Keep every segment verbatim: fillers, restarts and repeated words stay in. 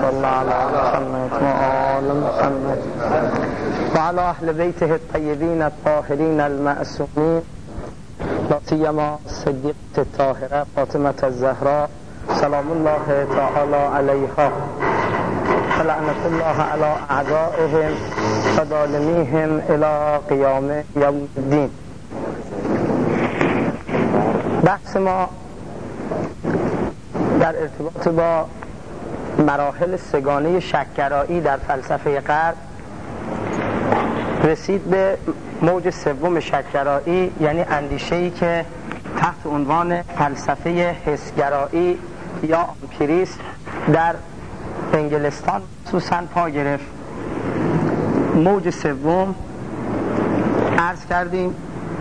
صل على محمد وآل محمد وعلى اهل بیته الطیبین الطاهرین المعصومین لا سیما صدیقة الطاهرة فاطمة الزهراء سلام الله تعالی علیها لعنت الله علی اعدائهم و ظالمیهم الی قیام یوم الدین. بحث ما در ارتباط با مراحل سگانه شک‌گرایی در فلسفه غرب رسید به موج سوم شک‌گرایی، یعنی اندیشه‌ای که تحت عنوان فلسفه حسگرایی یا آمپیریسم در انگلستان خصوصاً پا گرفت. موج سوم عرض کردیم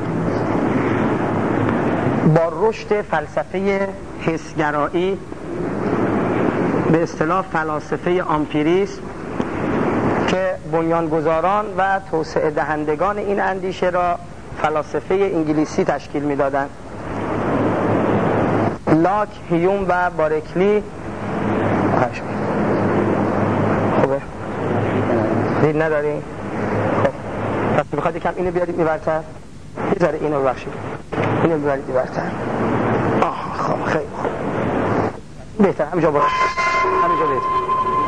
با رشد فلسفه حسگرایی به اصطلاح فلاسفه آمپیریسم که بنیانگذاران و توسعه دهندگان این اندیشه را فلاسفه انگلیسی تشکیل می‌دادند. لاک، هیوم و بارکلی. خوبه؟ دید نداری؟ خب پس میخواد یکم اینو بیارید میبرتر؟ بیزاره اینو ببخشید اینو بیارید میبرتر. آه خب خیلی خوب بهتر، همینجا برو، همینجا بهتر.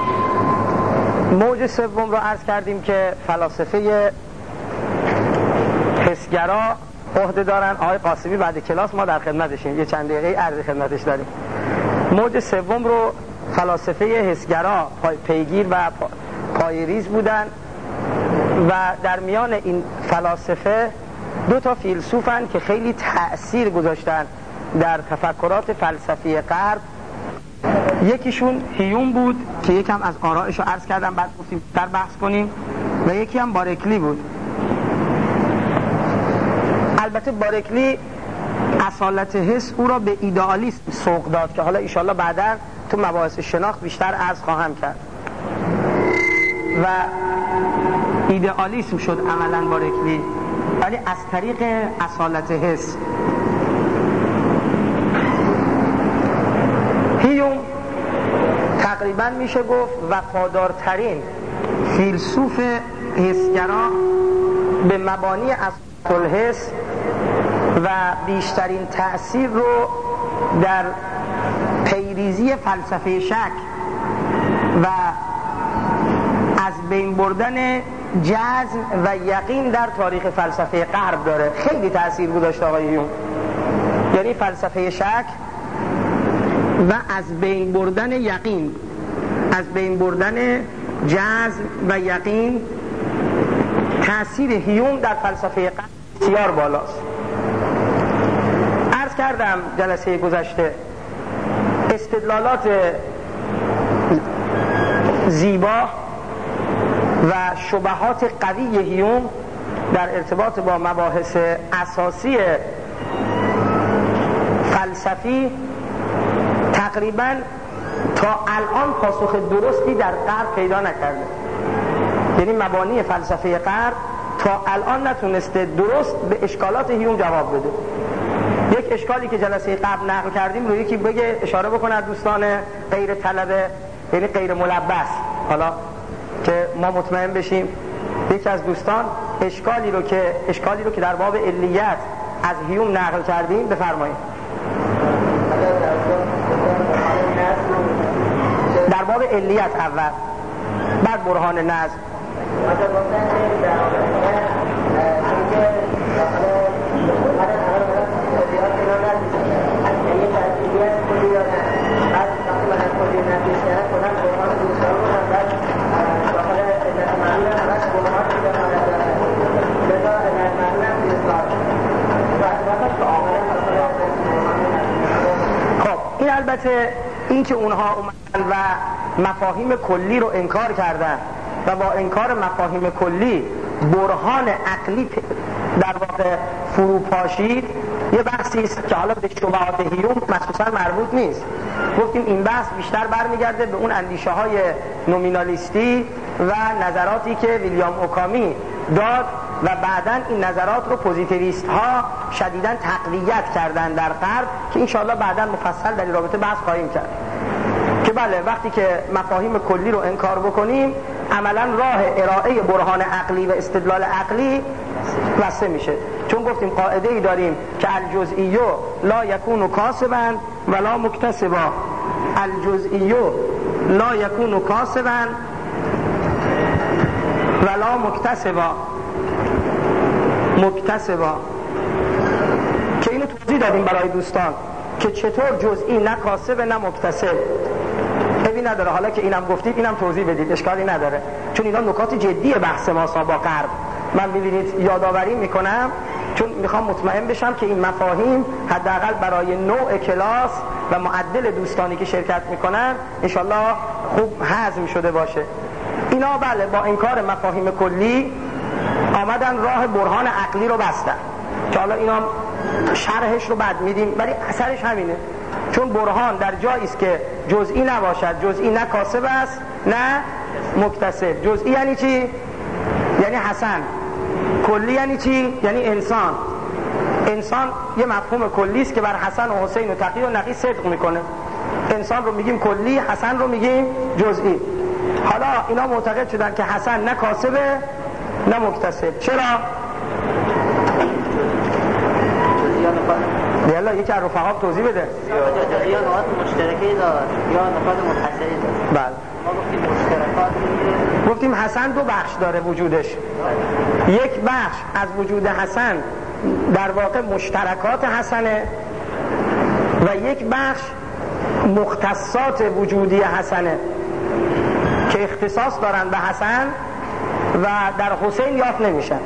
موج سوم رو عرض کردیم که فلاسفه حسگرا عهده دارن. آقای قاسمی بعد کلاس ما در خدمتشیم، یه چند دقیقه عرض خدمتش داریم. موج سوم رو فلاسفه حسگرا پیگیر و پایه‌ریز بودن و در میان این فلاسفه دو تا فیلسوفن که خیلی تأثیر گذاشتن در تفکرات فلسفی غرب. یکیشون هیوم بود که یکم از آرائش رو عرض کردم، بعد گفتیم در بحث کنیم، و یکی هم بارکلی بود. البته بارکلی اصالت حس او را به ایدئالیسم سوق داد که حالا ایشالله بعدا تو مباحث شناخت بیشتر عرض خواهم کرد و ایدئالیسم شد عملا بارکلی، ولی از طریق اصالت حس. هیوم تقریبا میشه گفت وفادارترین فیلسوف حسگرا به مبانی اصالت الحس و بیشترین تأثیر رو در پیریزی فلسفه شک و از بین بردن جزم و یقین در تاریخ فلسفه غرب داره. خیلی تأثیر گذاشته آقای هیوم، یعنی فلسفه شک و از بین بردن یقین، از بین بردن جزم و یقین. تأثیر هیوم در فلسفه غرب بسیار بالاست. عرض کردم جلسه گذشته استدلالات زیبا و شبهات قوی هیوم در ارتباط با مباحث اساسی فلسفی تقریبا تا الان پاسخ درستی در غرب پیدا نکرده. یعنی مبانی فلسفه غرب تا الان نتونسته درست به اشکالات هیوم جواب بده. یک اشکالی که جلسه قبل نقل کردیم رو یکی بگه اشاره بکنه دوستان غیر طلبه، یعنی غیر ملبس، حالا که ما مطمئن بشیم. یکی از دوستان اشکالی رو که اشکالی رو که در باب علیت از هیوم نقل کردیم بفرمایید. در باب علیت اول، بعد برهان نظم. خب این البته این که اونها اومدن و مفاهیم کلی رو انکار کردن و با انکار مفاهیم کلی برهان عقلی در واقع فروپاشید، یه بحثی است که حالا به شبهات هیوم مخصوصا مربوط نیست. گفتیم این بحث بیشتر برمیگرده به اون اندیشه های نومینالیستی و نظراتی که ویلیام اوکامی داد و بعداً این نظرات رو پوزیتیویست ها شدیداً تقویت کردن در غرب که انشاءالله بعداً مفصل در این رابطه بحث خواهیم کرد. که بله وقتی که مفاهیم کلی رو انکار بکنیم عملا راه ارائه برهان عقلی و استدلال عقلی بسته میشه. چون گفتیم قاعده ای داریم که الجزئیو لا یکون کاسبا ولا مکتسبا، الجزئیو لا یکون کاسبا ولا مکتسبا مکتسبا که اینو توضیح دادیم برای دوستان که چطور جزئی نه کاسب نه مکتسب. ابی نداره حالا که اینم گفتید اینم توضیح بدید، اشکالی نداره، چون اینا نکات جدی بحث ما با غرب. من ببینید یادآوری میکنم چون میخوام مطمئن بشم که این مفاهیم حداقل برای نوع کلاس و معدل دوستانی که شرکت میکنن انشالله خوب هضم شده باشه. اینا بله با انکار مفاهیم کلی آمدن راه برهان عقلی رو بستن که حالا اینا شرحش رو بعد میدیم، ولی اثرش همینه. چون برهان در جایی است که جزئی نباشد، جزئی نه کاسب است نه مکتسب. جزئی یعنی چی؟ یعنی حسن. کلی یعنی چی؟ یعنی انسان. انسان یه مفهوم کلی است که بر حسن و حسین و تقی و نقی صدق میکنه. انسان رو میگیم کلی، حسن رو میگیم جزئی. حالا اینا معتقد شدن که حسن نه کاسبه نه مکتسب. چرا؟ یالا یکی از رفقا توضیح بده. یا نقاط مشترکی دار یا نقاط منحصری دار. بله. ما گفتیم مشترکات. گفتیم حسن دو بخش داره وجودش. یک بخش از وجود حسن در واقع مشترکات حسنه و یک بخش مختصات وجودی حسنه که اختصاص دارن به حسن و در حسین یافت نمیشن.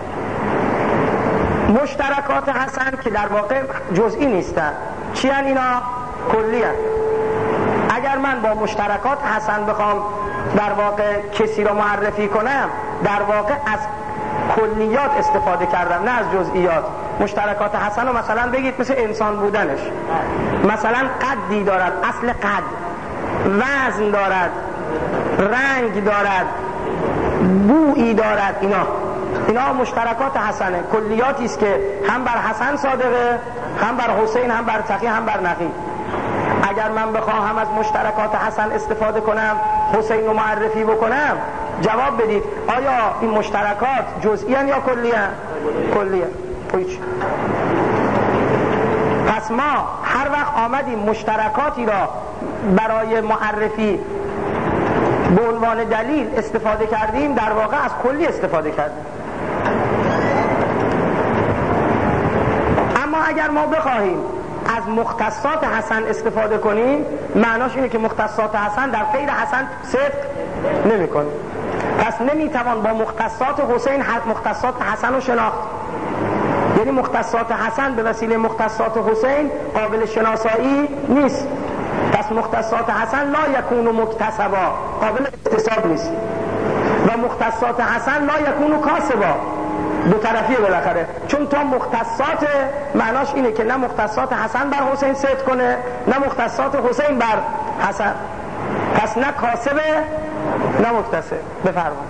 مشترکات حسن که در واقع جزئی نیستن، چی هن اینا؟ کلی هن. اگر من با مشترکات حسن بخوام در واقع کسی را معرفی کنم، در واقع از کلیات استفاده کردم نه از جزئیات. مشترکات حسن رو مثلا بگید مثل انسان بودنش، مثلا قدی دارد، اصل قد، وزن دارد، رنگ دارد، بویی دارد. اینا اینا مشترکات حسنه، کلیاتی است که هم بر حسن صادقه، هم بر حسین، هم بر تقی، هم بر نقی. اگر من بخواهم از مشترکات حسن استفاده کنم، حسین رو معرفی بکنم، جواب بدید آیا این مشترکات جزئی ان یا کلی ان؟ کلی ان. هیچ. پس ما هر وقت آمدیم مشترکاتی را برای معرفی به عنوان دلیل استفاده کردیم، در واقع از کلی استفاده کردیم. اما اگر ما بخواهیم از مختصات حسن استفاده کنیم، معناش اینه که مختصات حسن در غیر حسن صدق نمی کنه. پس نمیتوان با مختصات حسین مختصات حسن رو شناخت. یعنی مختصات حسن به وسیله مختصات حسین قابل شناسایی نیست. پس مختصات حسن لا یکون مکتسبا، قابل اکتساب نیست. و مختصات حسن لا یکون کاسبا، دو طرفیه بالاخره. چون تا مختصات معناش اینه که نه مختصات حسن بر حسین صدق کنه، نه مختصات حسین بر حسن. پس نه کاسبه نه مکتسب. بفرمایید.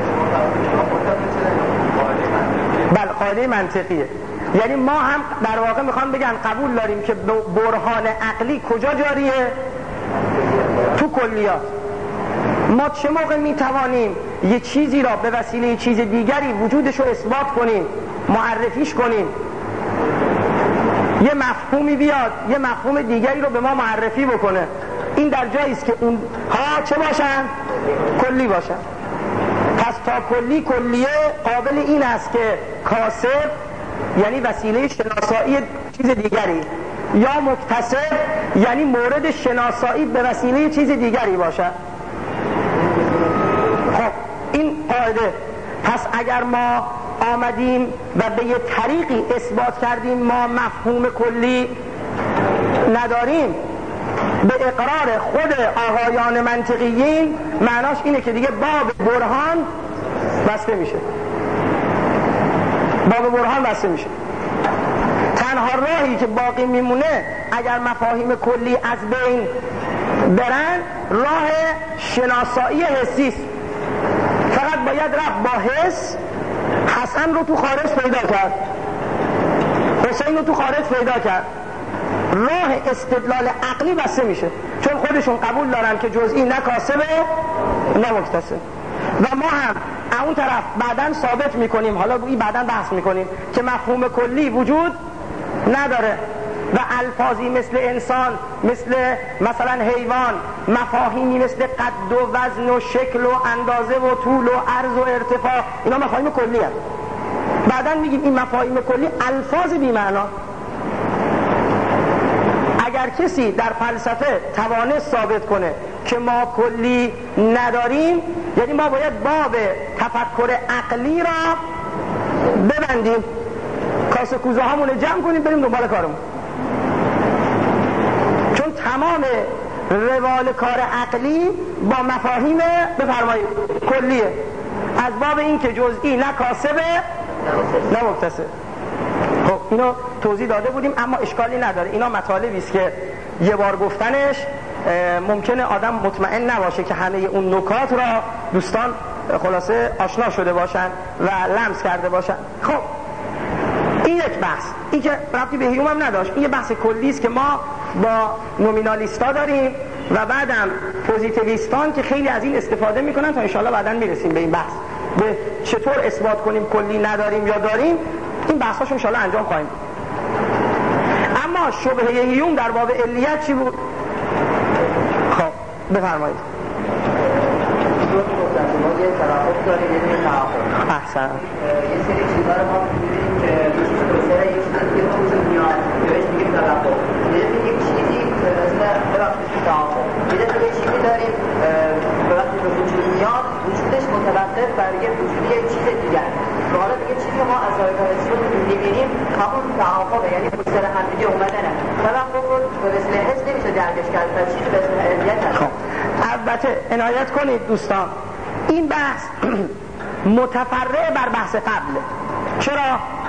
بله قاعده منطقیه. یعنی ما هم در واقع میخوام بگن قبول داریم که برهان عقلی کجا جاریه؟ تو کلیات. ما چه موقع میتوانیم یه چیزی را به وسیله یه چیز دیگری وجودش رو اثبات کنیم، معرفیش کنیم؟ یه مفهومی بیاد یه مفهوم دیگری رو به ما معرفی بکنه. این در جایی است که اون ها چه باشن؟ کلی باشن. پس تا کلی کلیه قابل این است که کاسب یعنی وسیله شناسایی چیز دیگری، یا مکتسب یعنی مورد شناسایی به وسیله چیز دیگری باشد. خب این قاعده. پس اگر ما آمدیم و به یه طریقی اثبات کردیم ما مفهوم کلی نداریم، به اقرار خود آقایان منطقیین معناش اینه که دیگه باب برهان بسته میشه. باب برهان بسته میشه. تنها راهی که باقی میمونه اگر مفاهیم کلی از بین برن، راه شناسایی حسی است. فقط باید رفت با حس حسن رو تو خارج پیدا کرد، حسین رو تو خارج پیدا کرد. راه استدلال عقلی بسته میشه. چون چون خودشون قبول دارن که جزئی نه کاسبه نه مکتسب. و ما هم اون طرف بعداً ثابت میکنیم، حالا گویی بعداً بحث میکنیم که مفهوم کلی وجود نداره و الفاظی مثل انسان، مثل مثلا حیوان، مفاهیمی مثل قد و وزن و شکل و اندازه و طول و عرض و ارتفاع، اینا مفاهیم کلی هست. بعداً میگیم این مفاهیم کلی الفاظ بی معنا. اگر کسی در فلسفه توانست ثابت کنه که ما کلی نداریم، یعنی ما باید باب تفکر عقلی را ببندیم، کاسه کوزه هامون رو جمع کنیم بریم دنبال کارمون، چون تمام روال کار عقلی با مفاهیم بفرمایید کلیه، از باب این که جزئی نه کاسبه نه مکتسب. خب اینو توضیح داده بودیم، اما اشکالی نداره، اینا مطالبی است که یه بار گفتنش ممکنه آدم مطمئن نباشه که همه اون نکات را دوستان خلاصه آشنا شده باشن و لمس کرده باشن. خب این یک بحث، این که ربطی به هیوم هم نداشت، این یه بحث کلی است که ما با نومینالیستا داریم و بعدم پوزیتیویستان که خیلی از این استفاده میکنن، تا انشالله بعداً میرسیم به این بحث، به چطور اثبات کنیم کلی نداریم یا داریم. این بحثاش انشالله انجام خواهیم. اما شبهه هیوم در باب علیت چی بود؟ خب بفرمایید. یه توافق داریم، یه دونه توافق. احسن. یه سری چیزا رو ما می‌بینیم که یه چیزی به سر یه چیزی که وجود میاد، بهش میگیم توافق. یه دفعه یک چیزی مثلا ببخشید توافق. یه دفعه یک چیزی داریم وقتی به وجود میاد، وجودش متوقف بر یه وجودی یک چیز دیگر. حالا دیگه چیزی که ما از ظاهر می‌بینیم همون توافقه، یعنی پشت سر هم دیگه اومدنه. توافق رو به وسیله حس نمیشه درکش کرد، تا چیزی به اسم علیت هست. البته عنایت کنید دوستان، این بحث متفرع بر بحث قبله. چرا؟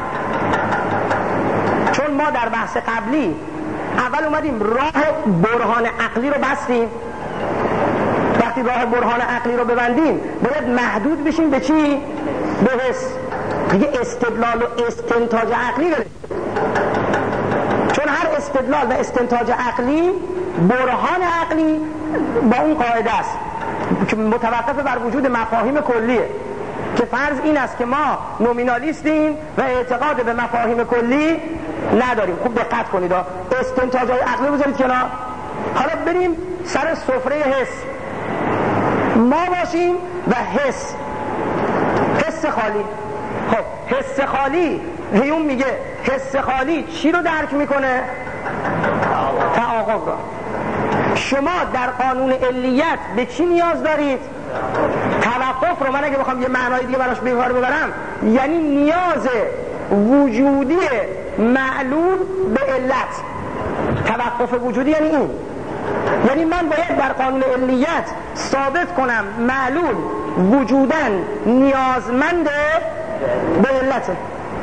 چون ما در بحث قبلی اول اومدیم راه برهان عقلی رو بستیم. وقتی راه برهان عقلی رو ببندیم باید محدود بشیم به چی؟ به حس. دیگه استدلال و استنتاج عقلی داره، چون هر استدلال و استنتاج عقلی برهان عقلی با اون قاعده است که متوقف بر وجود مفاهیم کلیه، که فرض این است که ما نومینالیستیم و اعتقاد به مفاهیم کلی نداریم. خوب دقت کنید، استنتاجهای عقلی بذارید کنار، حالا بریم سر سفره حس. ما باشیم و حس حس خالی. خب حس خالی، هیوم میگه حس خالی چی رو درک میکنه؟ تعاقب را. شما در قانون علیت به چی نیاز دارید؟ توقف رو من اگه بخوام یه معنای دیگه براش به کار ببرم، یعنی نیاز وجودی معلول به علت. توقف وجودی یعنی این، یعنی من باید در قانون علیت ثابت کنم معلول وجوداً نیازمند به علته.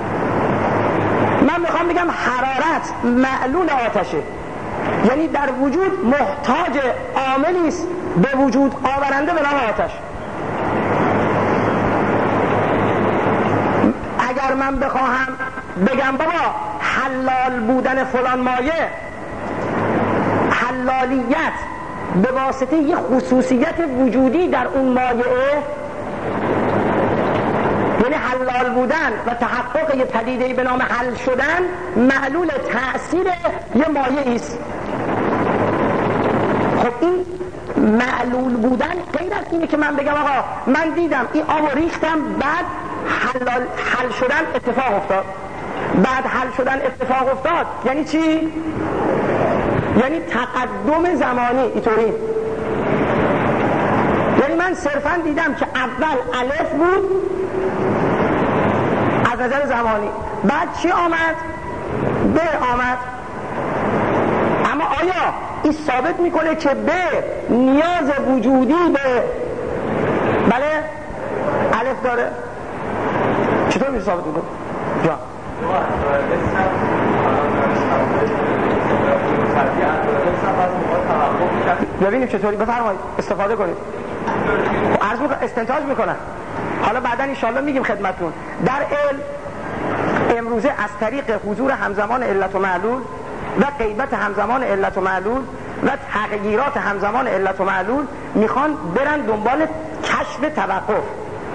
من میخوام بگم حرارت معلول آتشه، یعنی در وجود محتاج عاملی است به وجود آورنده به نام آتش. اگر من بخواهم بگم بابا حلال بودن فلان مایه، حلالیت به واسطه یه خصوصیت وجودی در اون مایعه، یعنی حلال بودن و تحقق یه پدیده‌ای به نام حل شدن معلول تأثیر یه مایعی است. خب این معلول بودن غیر از اینه که من بگم آقا من دیدم این آب رو ریختم بعد حلال حل شدن اتفاق افتاد. بعد حل شدن اتفاق افتاد یعنی چی؟ یعنی تقدم زمانی. اینطوری یعنی من صرفا دیدم که اول الف بود از نظر زمانی، بعد چی آمد؟ ب آمد. اما آیا این ثابت میکنه که ب نیاز وجودی به بله الف داره؟ چطور میشه ثابت میکنه؟ جان ببینیم چطوری، بفرمایید استفاده کنید. عرض میکنم استنتاج میکنم، حالا بعدا انشاءالله میگیم خدمتون. در علم امروزه از طریق حضور همزمان علت و معلول و غیبت همزمان علت و معلول و تغییرات همزمان علت و معلول میخوان برن دنبال کشف توقف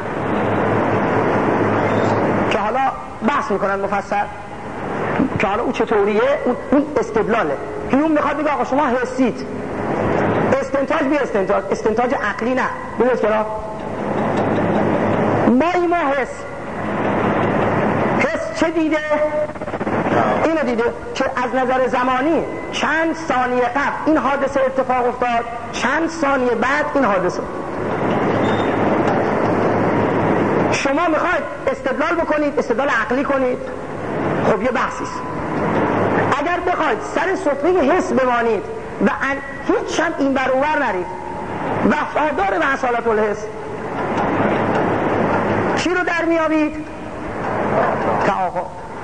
که حالا بحث میکنن مفصل که حالا او چطوریه، اون استدلاله. هیوم میخواد بگه آقا شما حسید، استنتاج بی استنتاج، استنتاج عقلی نه. ببینید که ما ما حس حس چه دیده؟ اینو دیده که از نظر زمانی چند ثانیه قبل این حادثه اتفاق افتاد، چند ثانیه بعد این حادثه. شما میخواید استدلال بکنید، استدلال عقلی کنید، خب یه بحثیست. اگر بخواید سر سفره حس بمانید و هیچ هم این بر اونور نرید، وفادار به اصالت الحس، چی رو در میابید؟ تعاقب.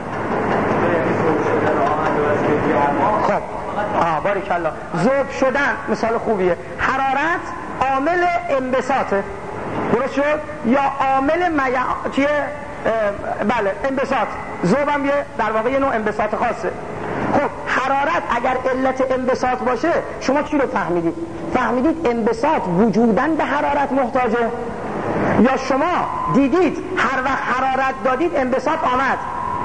خب آه باریکالله. ذوب شدن مثال خوبیه. حرارت عامل انبساطه، درست شد؟ یا عامل میا... چیه؟ بله انبساط. ذوب هم یه در واقع یه نوع انبساط خاصه. خب حرارت اگر علت انبساط باشه، شما چی رو فهمیدید؟ فهمیدید انبساط وجودن به حرارت محتاجه، یا شما دیدید هر وقت حرارت دادید انبساط آمد؟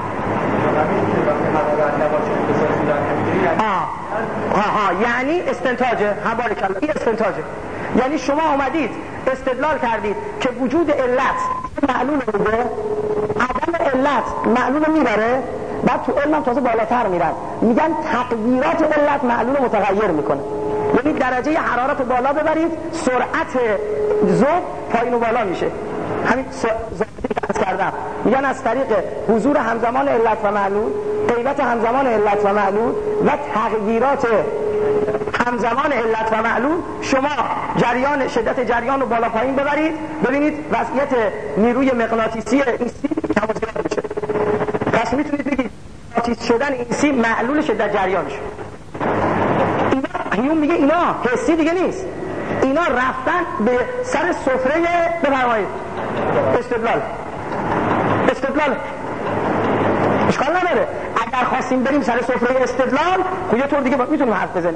آه آها یعنی استنتاجه. ها باریکالله، این استنتاجه. یعنی شما اومدید استدلال کردید که وجود علت معلول بوده، عدم علت معلول میبره، بعد تو علم هم تازه بالاتر میرن، میگن تغییرات علت معلول متغیر میکنه. یعنی درجه حرارت بالا ببرید، سرعت ذوب پایین و بالا میشه. همین ذاتی که کردم میگن از طریق حضور همزمان علت و معلول، غیبت همزمان علت و معلول و تغییرات همزمان علت و معلول، شما جریان شدت جریان رو بالا پایین ببرید، ببینید وضعیت نیروی مغناطیسی این سی کم و زیاد بشه. پس میتونید بگید مغناطیس شدن این سی معلول شدت جریانش. اینا هیوم میگه اینا حسی دیگه نیست، اینا رفتن به سر سفره بفرمایید استدلال. استدلال اشکال نداره. اگر خواستیم بریم سر سفره استدلال، خب یه طور دیگه میتونیم حرف بزنیم.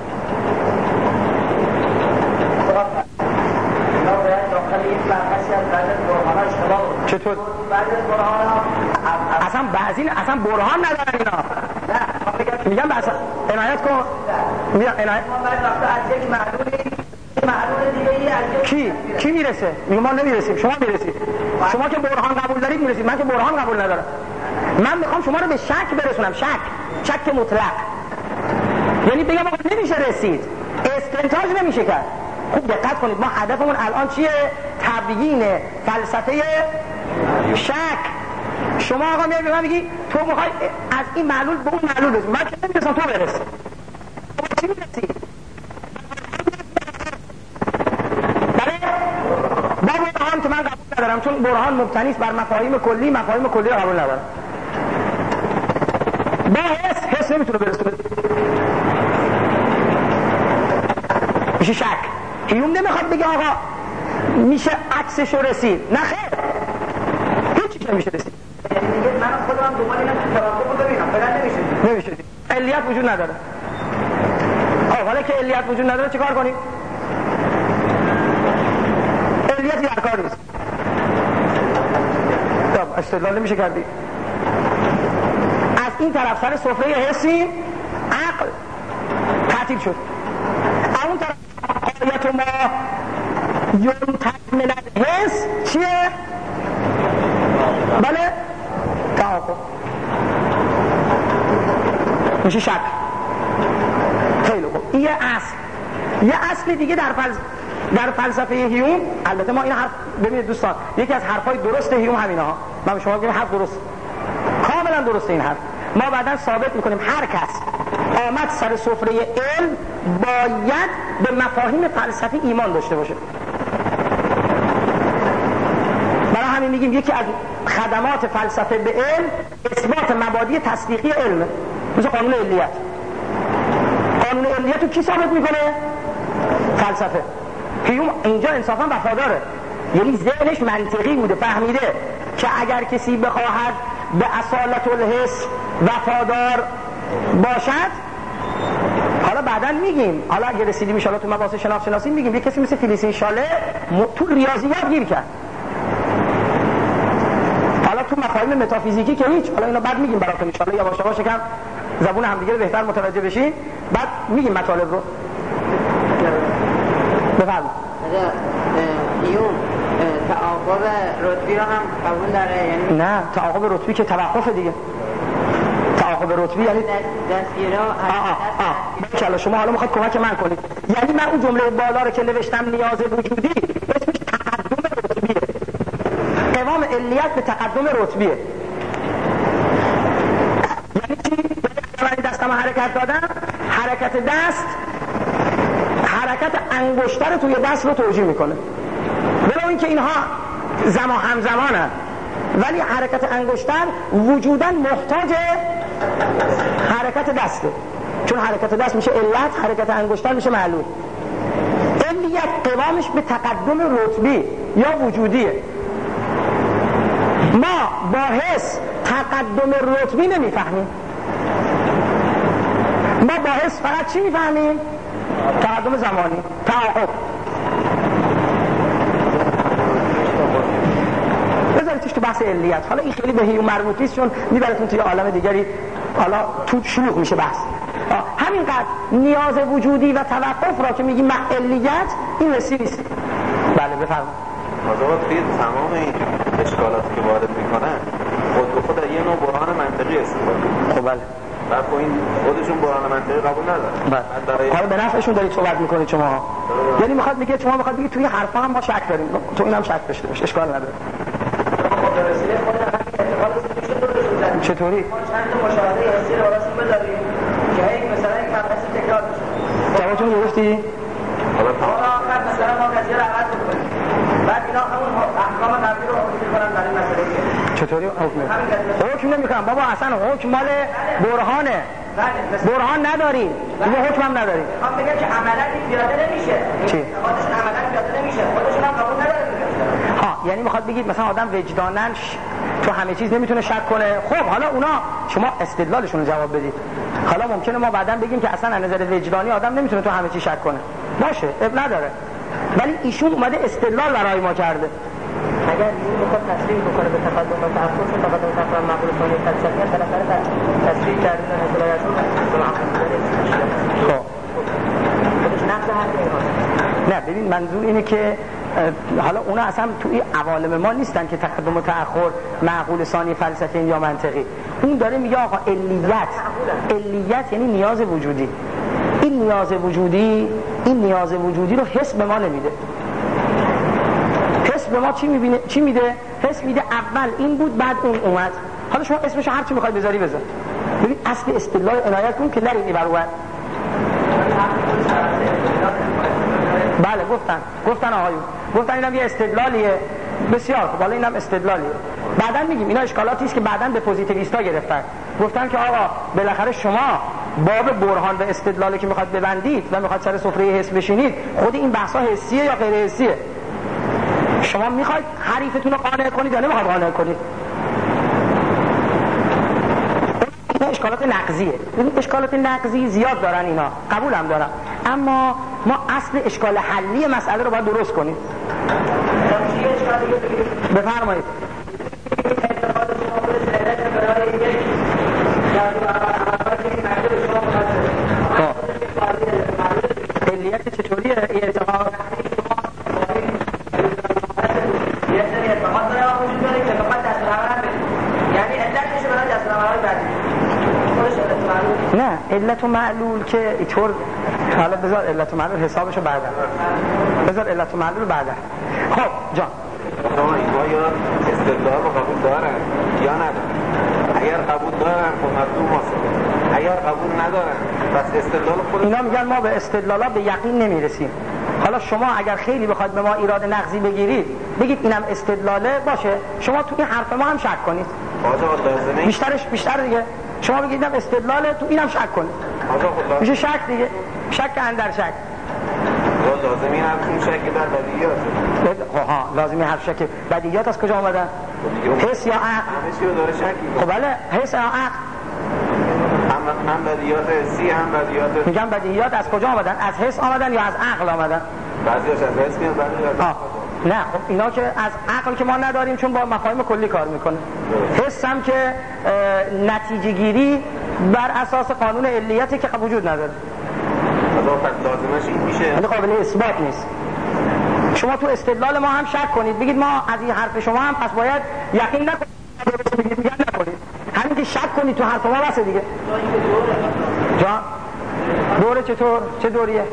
چطور؟ اصلا بعضی اصلا برهان ندارن اینا. میگم بس عنایت کن. میگم عنایت از یک معلولی معلول دیگه از کی کی میرسه؟ میگم ما نمیرسیم، شما میرسید. شما که برهان قبول دارید میرسید، من که برهان قبول ندارم. من میخوام شما رو به شک برسونم، شک شک مطلق. یعنی بگم آقا نمیشه رسید، استنتاج نمیشه کرد. خوب دقت کنید، ما هدفمون الان چیه؟ تبیین فلسفه شک. شما آقا میای به من میگی تو میخوای از این معلول به اون معلول برسی، من که نمیرسم، تو برسی. تو چی میرسی؟ برای با برهان که من قبول ندارم، چون برهان مبتنی است بر مفاهیم کلی، مفاهیم کلی رو قبول ندارم. با حس حس نمیتونه برسونه، میشه شک. هیوم نمیخواد بگه آقا میشه عکسش رو رسید، نه خیر، هیچیش نمیشه رسید. میگه من خودم دنبال اینم که تراکم رو ببینم، فعلا نمیشه نمیشه علیت وجود نداره. خب حالا که علیت وجود نداره چه کار کنیم؟ علیتی در کار نیست. خب استدلال نمیشه کردی. از این طرف سر سفره حسی عقل تعطیل شد، اون طرف آیت ما ینتج من الحس چیه؟ بله تعاقب. میشه شک. خیلی خوب. این یه اصل. یه اصل دیگه در فلسفه در فلسفه هیوم، البته ما این حرف ببینید دوستان، یکی از حرفای درست هیوم همینا ها. من شما میگم حرف درست، کاملا درسته این حرف. ما بعداً ثابت میکنیم هر کس آمد سر سفره علم باید به مفاهیم فلسفی ایمان داشته باشه. برای همین میگیم یکی از خدمات فلسفه به علم اثبات مبادی تصدیقی علم، مثل قانون علیت. قانون علیت رو کی ثابت میکنه؟ فلسفه. هیوم اینجا انصافا وفاداره، یعنی ذهنش منطقی بوده، فهمیده که اگر کسی بخواهد به اصالت الحس وفادار باشد، حالا بعداً میگیم، حالا اگه رسیدیم ان شاء الله تو مباحث شناخت شناسی میگیم یه کسی مثل فیلیسین شاله تو ریاضیات گیر کرد. حالا تو مفاهیم متافیزیکی که هیچ، حالا اینا بعد میگیم براتون ان شاء الله یواش یواش کم زبون همدیگه رو بهتر متوجه بشین، بعد میگیم مطالب رو. بفرمایید. ایون تعاقب رتبی رو هم قبول داره؟ یعنی نه، تعاقب رتبی که توقف دیگه. تعاقب رتبی یعنی دستگیرا. آه آه آه باشه، شما حالا میخواد کمک من کنید. یعنی من اون جمله بالا رو که نوشتم نیاز وجودی اسمش تقدم رتبیه. قوام علیت به تقدم رتبیه. یعنی چی؟ من دستم حرکت دادم، حرکت دست حرکت انگشتر توی دست رو توجیه میکنه. ولو اینکه اینها زمان همزمانن، ولی حرکت انگشتر وجوداً محتاج حرکت دسته، چون حرکت دست میشه علت، حرکت انگشتر میشه معلول. علیت قوامش به تقدم رتبی یا وجودیه. ما با حس تقدم رتبی نمیفهمیم، ما با حس فقط چی میفهمیم؟ تقدم زمانی، تعاقب. بذاریدش تو بحث علیت. حالا این خیلی به هیو مربوط نیست، چون میبرتون توی عالم دیگری، حالا تو شلوغ میشه بحث. همینقدر نیاز وجودی و توقف را که میگیم علیت این رسی نیست. بله بفرمایید. حضرات توی تمام این اشکالاتی که وارد میکنن خود به خود یه نوع برهان منطقی استفاده. خب بله. بعد با این خودشون برهان منطقی قبول ندارن. بله. حالا به نفعشون دارید صحبت میکنید شما. یعنی میخواد میگه شما میخواد بگید توی حرفا هم ما شک داریم، تو اینم شک داشته باش، اشکال نداره. چطوری؟ ما چند تا مشاهده حسی رو واسه بذاریم که یک مثلا یک مبحث تکرار بشه. جوابتون رو گرفتی؟ حالا آخر مثلا ما قضیه رو عوض می‌کنیم. بعد اینا همون احکام قبلی رو حکم می‌کنن در این مسئله. چطوری حکم؟ حکم نمی‌کنم بابا، اصلا حکم مال برهانه. برهان نداریم. یه حکم هم نداریم. می‌خوام بگم که عملاً پیاده نمیشه. چی؟ خودش عملاً پیاده نمیشه. خودشون هم قبول نداره. ها، یعنی میخواد بگید مثلا آدم وجداناً تو همه چیز نمیتونه شک کنه. خب حالا اونا شما استدلالشون رو جواب بدید. حالا ممکنه ما بعداً بگیم که اصلا از نظر وجدانی آدم نمیتونه تو همه چیز شک کنه. باشه، اب نداره. ولی ایشون اومده استدلال برای ما کرده. اگر این بخواد تصریح بکنه به تقدم و تأخر، چون تقدم و تأخر مقبول ثانی فلسفی بالاخره تصریح کردن هدایتون خب خودش نقض حرف اینه. نه ببین منظور اینه که حالا اونا اصلا توی عوالم ما نیستن که تقدم و تأخر معقول ثانی فلسفی یا منطقی. اون داره میگه آقا علیت، علیت یعنی نیاز وجودی. این نیاز وجودی این نیاز وجودی رو حس به ما نمیده. حس به ما چی میبینه؟ چی میده؟ حس میده اول این بود بعد اون اومد. حالا شما اسمش هر چی میخوای بذاری بذار. ببین اصل استدلال عنایت کن که نرید این برابر. بله گفتن گفتن آقایون گفتن اینم یه استدلالیه. بسیار خب، حالا اینم استدلالیه. بعداً میگیم اینا اشکالاتی است که بعداً به پوزیتیویستا گرفتن. گفتن که آقا بالاخره شما باب برهان به استدلالی که میخواد ببندید و میخواد سر سفره حس بشینید، خود این بحثا حسیه یا غیر حسیه؟ شما میخواید حریفتون رو قانع کنید یا نمیخواید قانع کنید؟ این اشکالات نقضیه. این اشکالات نقضی زیاد دارن اینا، قبول هم دارم، اما ما اصل اشکال حلی مسئله رو باید درست کنیم. بفرمایید. علیت چطوریه این اعتقاد؟ یه سری اعتقاد داره وجود داره که فقط دست العمل بده، یعنی علت میشه برای دست العمل بعدی خودش علت معلول. نه علت و معلول که اینطور، حالا بذار علت و معلول حسابشو بعدا، بذار علت و معلول بعدا. خب جان شما اینها یا استدلال رو قبول دارن یا ندارن. اگر قبول دارن خب مطلوب ماست، اگر قبول ندارن پس استدلال خود اینا میگن ما به استدلالا به یقین نمیرسیم. حالا شما اگر خیلی بخواید به ما ایراد نقضی بگیرید بگید اینم استدلاله، باشه شما تو این حرف ما هم شک کنید. بیشترش بیشتر دیگه شما بگید اینم استدلاله، تو اینم شک کنید. میشه شک دیگه، شک اندر شک. لازمی حرفون شک در بدیهیات. ها لازمی حرف شک بدیهیات از کجا آمدن؟ حس یا عقل؟ همه چی رو داره شک می‌کنه. خب بله، حس یا عقل؟ اما هم بدیهیات حسی هم بدیهیات. میگم بدیهیات از کجا آمدن؟ از حس آمدن یا از عقل آمدن؟ بعضیاش از حس میاد، بعضی از نه خب اینا که از عقل که ما نداریم چون با مفاهیم کلی کار میکنه. حس هم که نتیجه گیری بر اساس قانون علیتی که وجود نداره. اضافه لازمش این میشه ولی قابل اثبات نیست. شما تو استدلال ما هم شک کنید بگید ما از این حرف شما هم پس باید یقین نکنید، بگید میگن نکنید. همین که شک کنید تو حرف ما بس دیگه. جان دوره چطور؟ چه دوریه؟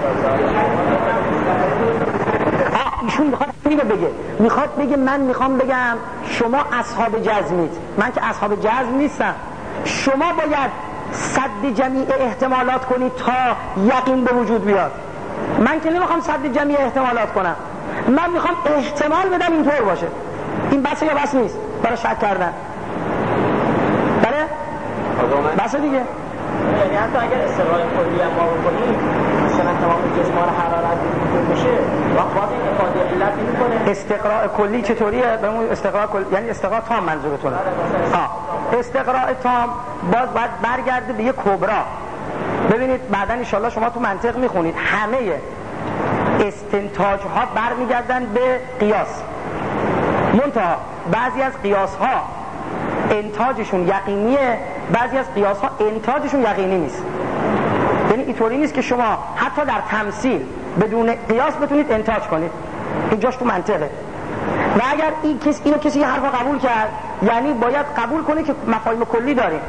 ایشون میخواد اینو بگه، میخواد بگه من میخوام بگم شما اصحاب جزمید، من که اصحاب جزم نیستم. شما باید صد جمیع احتمالات کنید تا یقین به وجود بیاد. من که نمیخوام صد جمیع احتمالات کنم، من میخوام احتمال بدم اینطور باشه. این بسه یا بس نیست برای شک کردن؟ بله؟ بسه دیگه. یعنی حتی اگر استقرار کلی هم ما بکنیم مثلا تمام جسم‌ها رو حرارت بشه وقت باز این افاده علت نمی‌کنه. استقراء کلی چطوریه؟ بهمون استقراء کلی یعنی استقراء تام منظورتونه؟ آه استقراء تام باز باید برگرده به یک کبرا. ببینید بعداً ان شاءالله شما تو منطق میخونید همه استنتاج ها برمیگردن به قیاس. منتها بعضی از قیاس ها انتاجشون یقینیه، بعضی از قیاس ها انتاجشون یقینی نیست. یعنی اینطوری نیست که شما حتی در تمثیل بدون قیاس بتونید انتاج کنید. اینجاش تو منطقه. و اگر این کس اینو کسی یه حرف قبول کرد یعنی باید قبول کنه که مفاهیم کلی داریم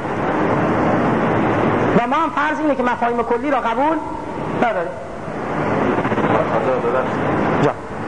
و ما هم فرض اینه که مفاهیم کلی را قبول نداریم. جا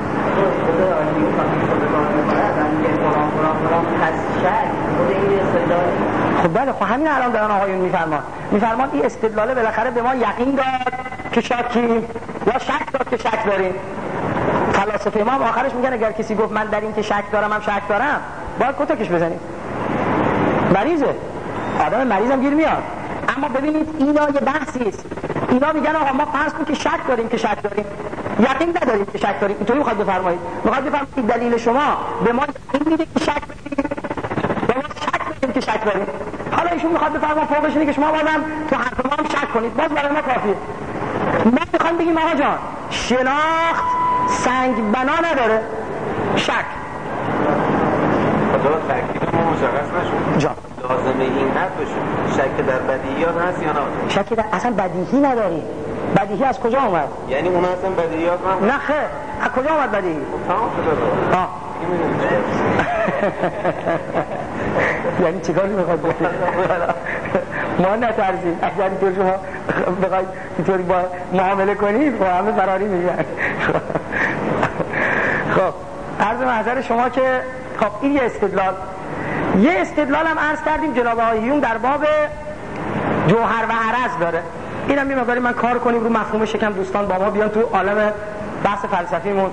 خب بله خب همین الان دارن آقایون میفرمان میفرمان این استدلاله بالاخره به ما یقین داد که شاکیم یا شک داد که شک داریم. فلاسفه ما هم آخرش میگن اگر کسی گفت من در این که شک دارم هم شک دارم باید کتکش بزنیم. مریضه، آدم مریضم گیر میاد. اما ببینید اینا یه بحثی است. اینا میگن آقا ما فرض کنیم که شک داریم که شک داریم یقین نداریم که شک داریم. اینطوری میخواد بفرمایید؟ میخواد بفرمایید دلیل شما به ما یقین میده که شک داریم به ما شک داریم که شک داریم. حالا ایشون میخواد بفرمایید فوقش اینه که شما بازم تو حرف ما هم شک کنید. باز برای ما کافیه. ما میخوایم بگیم آقا جان شناخت سنگ بنا نداره. شک خدا تکلیف ما مشخص نشد. جان لازمه این حد بشه شک در بدیهیات هست یا نه؟ شک در اصلا بدیهی نداری. بدیهی از کجا اومد؟ یعنی اون اصلا بدیهیات هم نه خیر از کجا اومد بدیهی؟ خب تمام شده. آه یعنی چیکار میخواد بکنید؟ ما نترسید اگر اینطور شما بخواید اینطوری با معامله کنید با همه فراری میگن. خب عرض محضر شما که خب این یه استدلال. یه استدلال هم عرض کردیم جناب آقای هیوم در باب جوهر و عرض داره. این هم یه مقداری من کار کنیم رو مفهوم شکم دوستان با ما بیان تو عالم بحث فلسفیمون.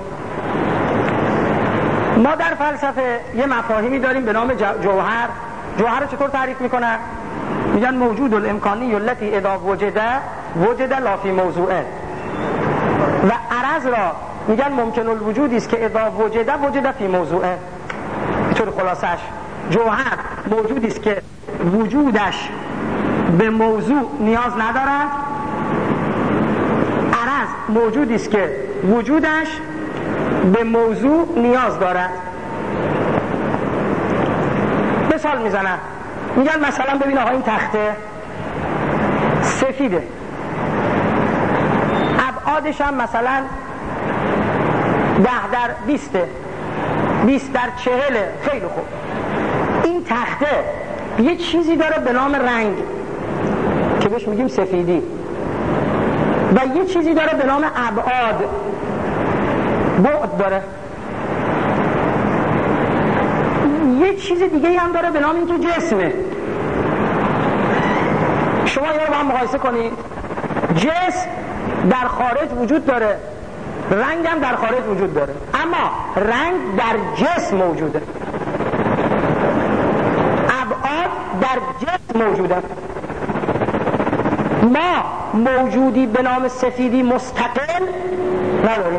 ما در فلسفه یه مفاهیمی داریم به نام جوهر. جوهر رو چطور تعریف میکنن؟ میگن موجود الامکانی التی اذا وجد وجد لا فی موضوعه. و عرض را میگن ممکن الوجودی است که اذا وجد وجد فی موضوعه. اینطور خلاصش جوهر موجودی است که وجودش به موضوع نیاز ندارد. عرض موجودی است که وجودش به موضوع نیاز دارد. مثال میزنم میگن مثلا ببین آقا این تخته سفیده ابعادش هم مثلا ده در بیسته بیست در چهله. خیلی خوب این تخته یه چیزی داره به نام رنگ که بهش میگیم سفیدی و یه چیزی داره به نام ابعاد بعد داره. یه چیز دیگه هم داره به نام این که جسمه. شما یه رو با هم مقایسه کنید. جسم در خارج وجود داره رنگ هم در خارج وجود داره اما رنگ در جسم موجوده ابعاد در جسم موجوده. ما موجودی به نام سفیدی مستقل نداریم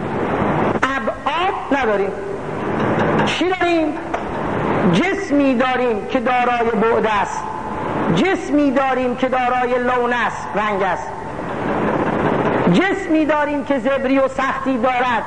ابعاد نداریم. چی داریم؟ جسمی داریم که دارای بعد است جسمی داریم که دارای لون است، رنگ است. جسمی داریم که زبری و سختی دارد.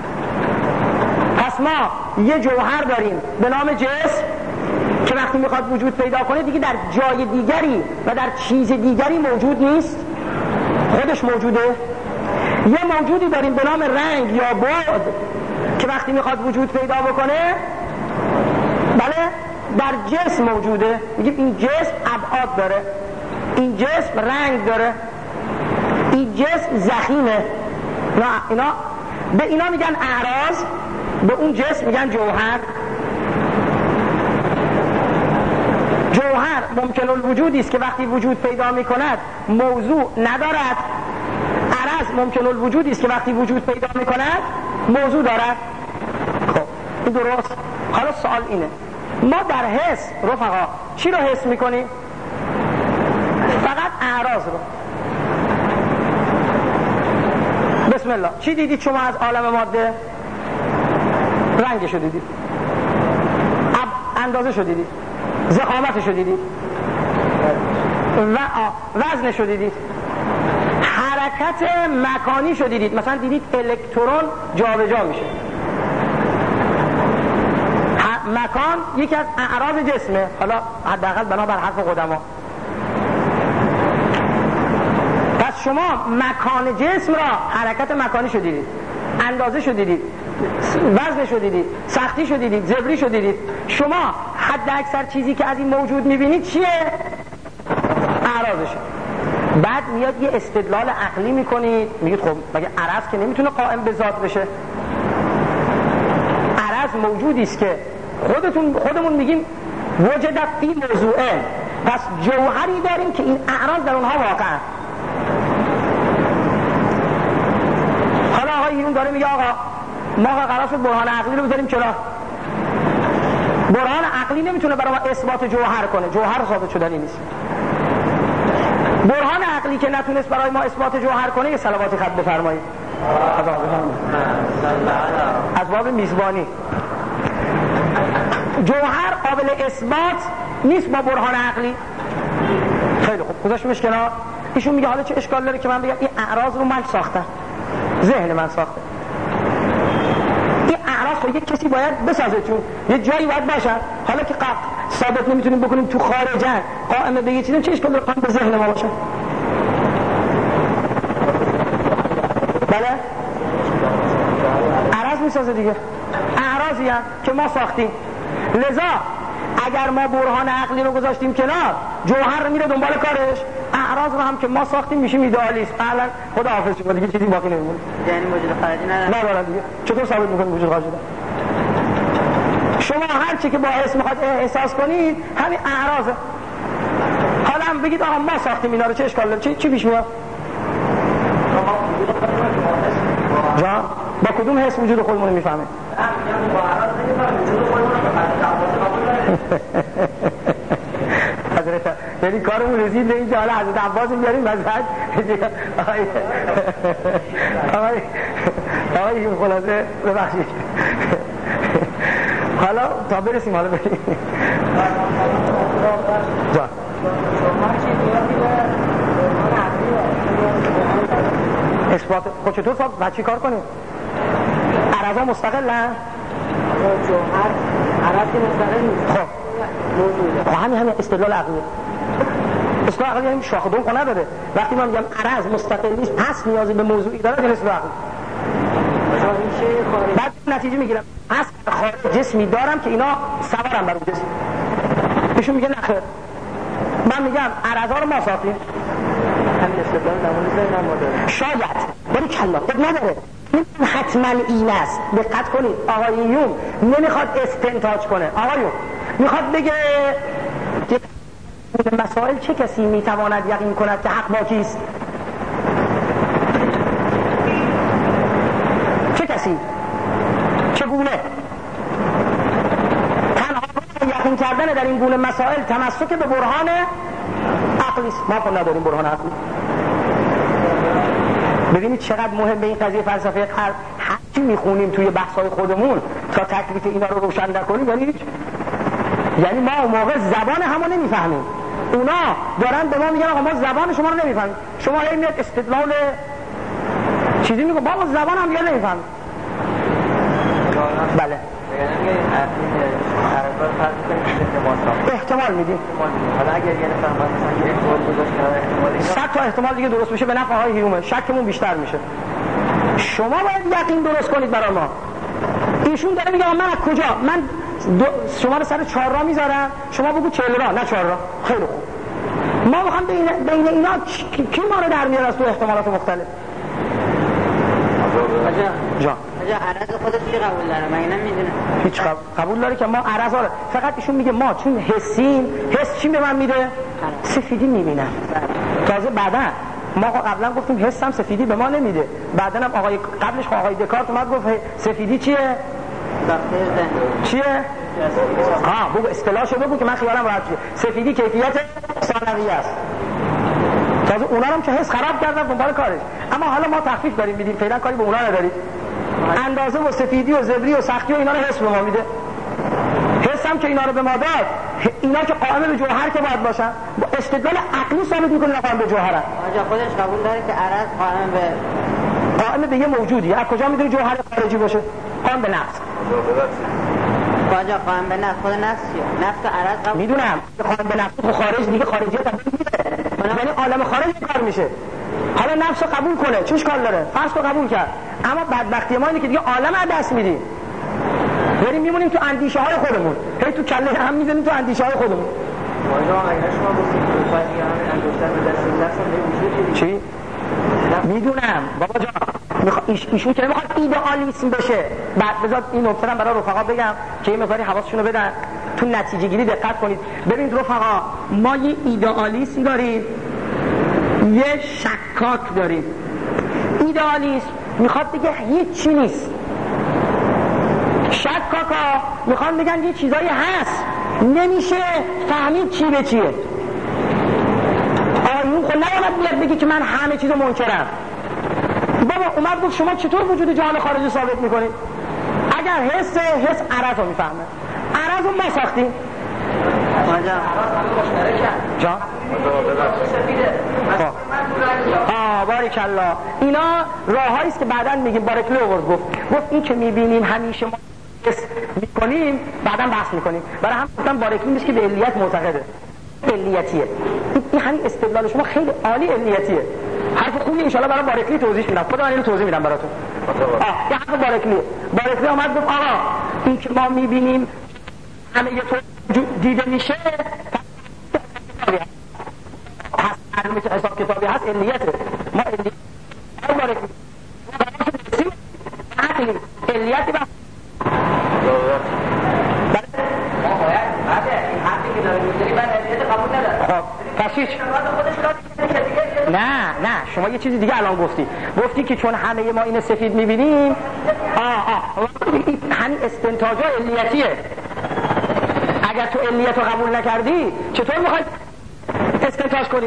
پس ما یه جوهر داریم به نام جسم که وقتی میخواد وجود پیدا کنه دیگه در جای دیگری و در چیز دیگری موجود نیست، خودش موجوده. یه موجودی داریم به نام رنگ یا بعد که وقتی میخواد وجود پیدا بکنه بله در جسم موجوده. میگیم این جسم ابعاد داره، این جسم رنگ داره، این جسم ضخیمه. اینا, اینا به اینا میگن اعراض، به اون جسم میگن جوهر. جوهر ممکن الوجودی است که وقتی وجود پیدا میکند موضوع ندارد. عرض ممکن الوجودی است که وقتی وجود پیدا میکند موضوع دارد. خب این درست. حالا سوال اینه، ما در حس رفقا چی رو حس میکنیم؟ فقط اعراض رو. بسم الله. چی دیدید شما از عالم ماده؟ رنگشو دیدید، اندازه‌شو دیدید، ضخامتشو دیدید و وزنشو دیدید، حرکت مکانیشو دیدید. مثلا دیدید الکترون جابجا میشه. مکان یکی از اعراض جسمه، حالا حداقل بنابر حرف قدما. پس شما مکان جسم را، حرکت مکانیشو دیدید، اندازه‌شو دیدید، وزنشو دیدید، سختیشو دیدید، زبریشو دیدید. شما حد اکثر چیزی که از این موجود میبینید چیه؟ اعراضشه. بعد میاد یه استدلال عقلی میکنید، میگید خب مگه عرض که نمیتونه قائم به ذات بشه؟ عرض موجودی است که خودتون خودمون میگیم وجد فی موضوعه. پس جوهری داریم که این اعراض در اونها واقعه. حالا آقای ایرون داره میگه آقا ما قرار شد برهان عقلی رو بذاریم چرا؟ برهان عقلی نمیتونه برای ما اثبات جوهر کنه، جوهر ثابت شدنی نیست. برهان عقلی که نتونست برای ما اثبات جوهر کنه یه صلواتی خط بفرمایید از باب میزبانی. جوهر قابل اثبات نیست با برهان عقلی. خیلی خوب گذاشتیمش کنار. ایشون میگه حالا چه اشکال داره که من بگم این اعراض رو من ساختم، ذهن من ساخته. این اعراض رو یک کسی باید بسازه، چون یه جایی باید باشن. حالا که قطع ثابت نمیتونیم بکنیم تو خارجن قائم به یه چیزی، چه اشکال داره به ذهن ما باشه؟ بله اعراض میسازه دیگه، اعراضی هم که ما ساختیم. لذا اگر ما برهان عقلی رو گذاشتیم کنار، جوهر میره دنبال کارش، اعراض رو هم که ما ساختیم میشیم ایدئالیست. فعلا خدا حافظ شما دیگه چیزی باقی نمیمونه. یعنی وجود خارجی نداره. نداره دیگه. چطور ثابت میکنید وجود خارجی؟ شما هر چی که با حس میخواد احساس کنید همین اعراضه. حالا هم بگید آها ما ساختیم اینا رو، چه اشکال داره؟ چی چی پیش میاد؟ جان با کدوم حس وجود خودمون رو میفهمه؟ حضرت یعنی کارمون رسید به اینجا، حالا حضرت عباس میاریم وزد آقای آقای آقای این خلاصه ببخشید. حالا تا برسیم حالا بریم جان. اثبات خود چطور ثابت؟ بعد چی کار کنیم؟ عرضا مستقل نه؟ جوهر عرض که مستقل نیست. خب همین همین استدلال عقلی. استدلال عقلی یعنی شاخ دون خو نداره. وقتی من میگم عرض مستقل نیست پس نیازی به موضوعی داره، این استدلال عقلی. بعد نتیجه میگیرم اصل خارج جسمی دارم که اینا سوارم بر اون جسم. ایشون میگه نخیر، من میگم عرضا رو ما ساختیم. همین استدلال نمونه ذهن ما داره. شاید باری کلا خود نداره، این حتما این است. دقت کنید آقایون نمیخواد استنتاج کنه، آقایون میخواد بگه مسائل چه کسی میتواند یقین کند که حق با کیست؟ چه کسی؟ چگونه؟ تنها یقین کردن در این گونه مسائل تمسک به برهان عقلی است. ما خود نداریم برهان عقلی. ببینید چقدر مهم به این قضیه فلسفه قلب هرچی میخونیم توی بحث‌های خودمون تا تکلیف اینا رو روشن نکنیم، یعنی یعنی ما اون موقع زبان همو نمیفهمیم. اونا دارن به ما میگن آقا ما زبان شما رو نمیفهمیم. شما هی میاد استدلال چیزی میگه بابا زبان هم دیگه نمیفهمیم. بله احتمال میدیم. حالا اگر یه نفر مثلا یه احتمال گذاشت احتمال صد تا احتمال دیگه درست میشه به نفع آقای هیومه، شکمون بیشتر میشه. شما باید یقین درست کنید برای ما. ایشون داره میگه من از کجا من دو... شما رو سر چهار راه میذارم، شما بگو چهل راه نه چهار راه. خیلی خوب، ما میخوام بین بین اینا کی, کی ما رو در میاره از تو احتمالات مختلف. آجا جان آجا عرض خودش چی قبول داره؟ من اینم میدونم هیچ قبول داره که ما عرض آره. فقط ایشون میگه ما چون حسیم، حس چی به من میده؟ سفیدی میبینم. تازه بعدا ما قبلا گفتیم حس هم سفیدی به ما نمیده، بعدا هم آقای قبلش آقای دکارت اومد گفت سفیدی چیه؟ چیه؟ ها بگو اصطلاحشو بگو که من خیالم راحت شه. سفیدی کیفیت ثانویه است. تازه اونا هم که حس خراب کردن دنبال کارش. اما حالا ما تخفیف داریم میدیم، فعلا کاری به اونا نداریم. اندازه و سفیدی و زبری و سختی و اینا رو حس به ما میده. حس هم که اینا رو به ما داد، اینا که قائم به جوهر که باید باشن، با استدلال عقلی ثابت میکنه قائم به جوهرن. آجا خودش قبول داره که عرض قائم به قائم به یه موجودی. از کجا میدونی جوهر خارجی باشه؟ قائم به نفس. آجا قائم به نفس خود نفس چیه؟ نفس عرض قبول میدونم قائم به نفس تو خارج دیگه خارجیت هم میده، یعنی عالم خارج کار میشه. حالا نفس رو قبول کنه چه اشکال داره؟ فرض رو قبول کرد، اما بدبختی ما اینه که دیگه عالم از دست میدیم، بریم میمونیم تو اندیشه های خودمون، هی تو کله هم میزنیم تو اندیشه های خودمون. چی؟ میدونم بابا جان میخوا... ایش... ایشون که نمیخواد ایدئالیسم بشه. بعد بذار این نکته رو برای رفقا بگم که این مقداری حواسشون رو بدن، تو نتیجه گیری دقت کنید. ببینید رفقا، ما یه ایدئالیسم داریم، یه شکاک داریم. ایدئالیسم میخواد بگه هیچ چی نیست، شکاکا میخوان بگن یه چیزایی هست نمیشه فهمید چی به چیه. آیون خود نباید بیاد بگی که من همه چیزو منکرم. بابا اومد گفت شما چطور وجود جهان خارجی ثابت میکنید؟ اگر حس حس عرض رو میفهمه، عرض رو ما ساختیم. جان آه باریکالله. اینا راهایی است که بعداً میگیم. بارکلی آورد گفت گفت این که میبینیم همیشه ما حس میکنیم، بعداً بحث میکنیم. برای هم گفتم بارکلی نیست که به علیت معتقده، علیتیه. این همین استدلال شما خیلی عالی علیتیه. حرف خوبی ان شاء الله برای بارکلی توضیح میدم. خودم اینو توضیح میدم براتون. آه یه حرف بارکلی. بارکلی اومد گفت آقا این که ما میبینیم همه یه طور دیده میشه، معلومه که حساب کتابی هست، علیته. ما علیت ما بارکلی عقلی علیتی بس ما باید بعد این حرفی که داره میزنی بعد علیت قبول نداره. خب پسیش نه نه شما یه چیزی دیگه الان گفتی گفتی که چون همه ما این سفید میبینیم آه آه همین استنتاجا علیتیه. اگر تو علیت رو قبول نکردی چطور میخوای استنتاج کنی؟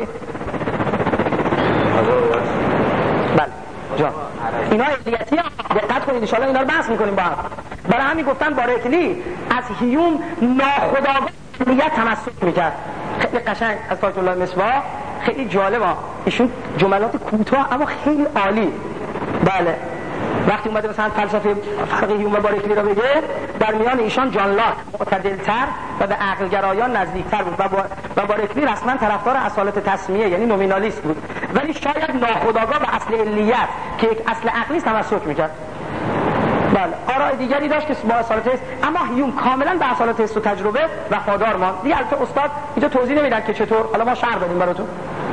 بله جان اینا علیتیه. دقت کنید ان شاء الله اینا رو بحث میکنیم با هم. برای همین گفتن بارکلی از هیوم ناخودآگاه علیت تمسک میکرد. خیلی قشنگ از آیت الله مصباح، خیلی جالبه. ایشون جملات کوتاه اما خیلی عالی. بله وقتی اومده مثلا فلسفه فرق هیوم و بارکلی رو بگه، در میان ایشان جان لاک معتدل‌تر و به عقلگرایان نزدیکتر بود و, با... و بارکلی رسما طرفدار اصالت تسمیه یعنی نومینالیست بود، ولی شاید ناخودآگاه به اصل علیت که یک اصل عقلی تمسک میکرد. بله آراء دیگری داشت که با اصالت حس، اما هیوم کاملا به اصالت حس و تجربه وفادار ماند. دیگه البته استاد اینجا توضیح نمیدن که چطور، حالا ما شرح دادیم براتون.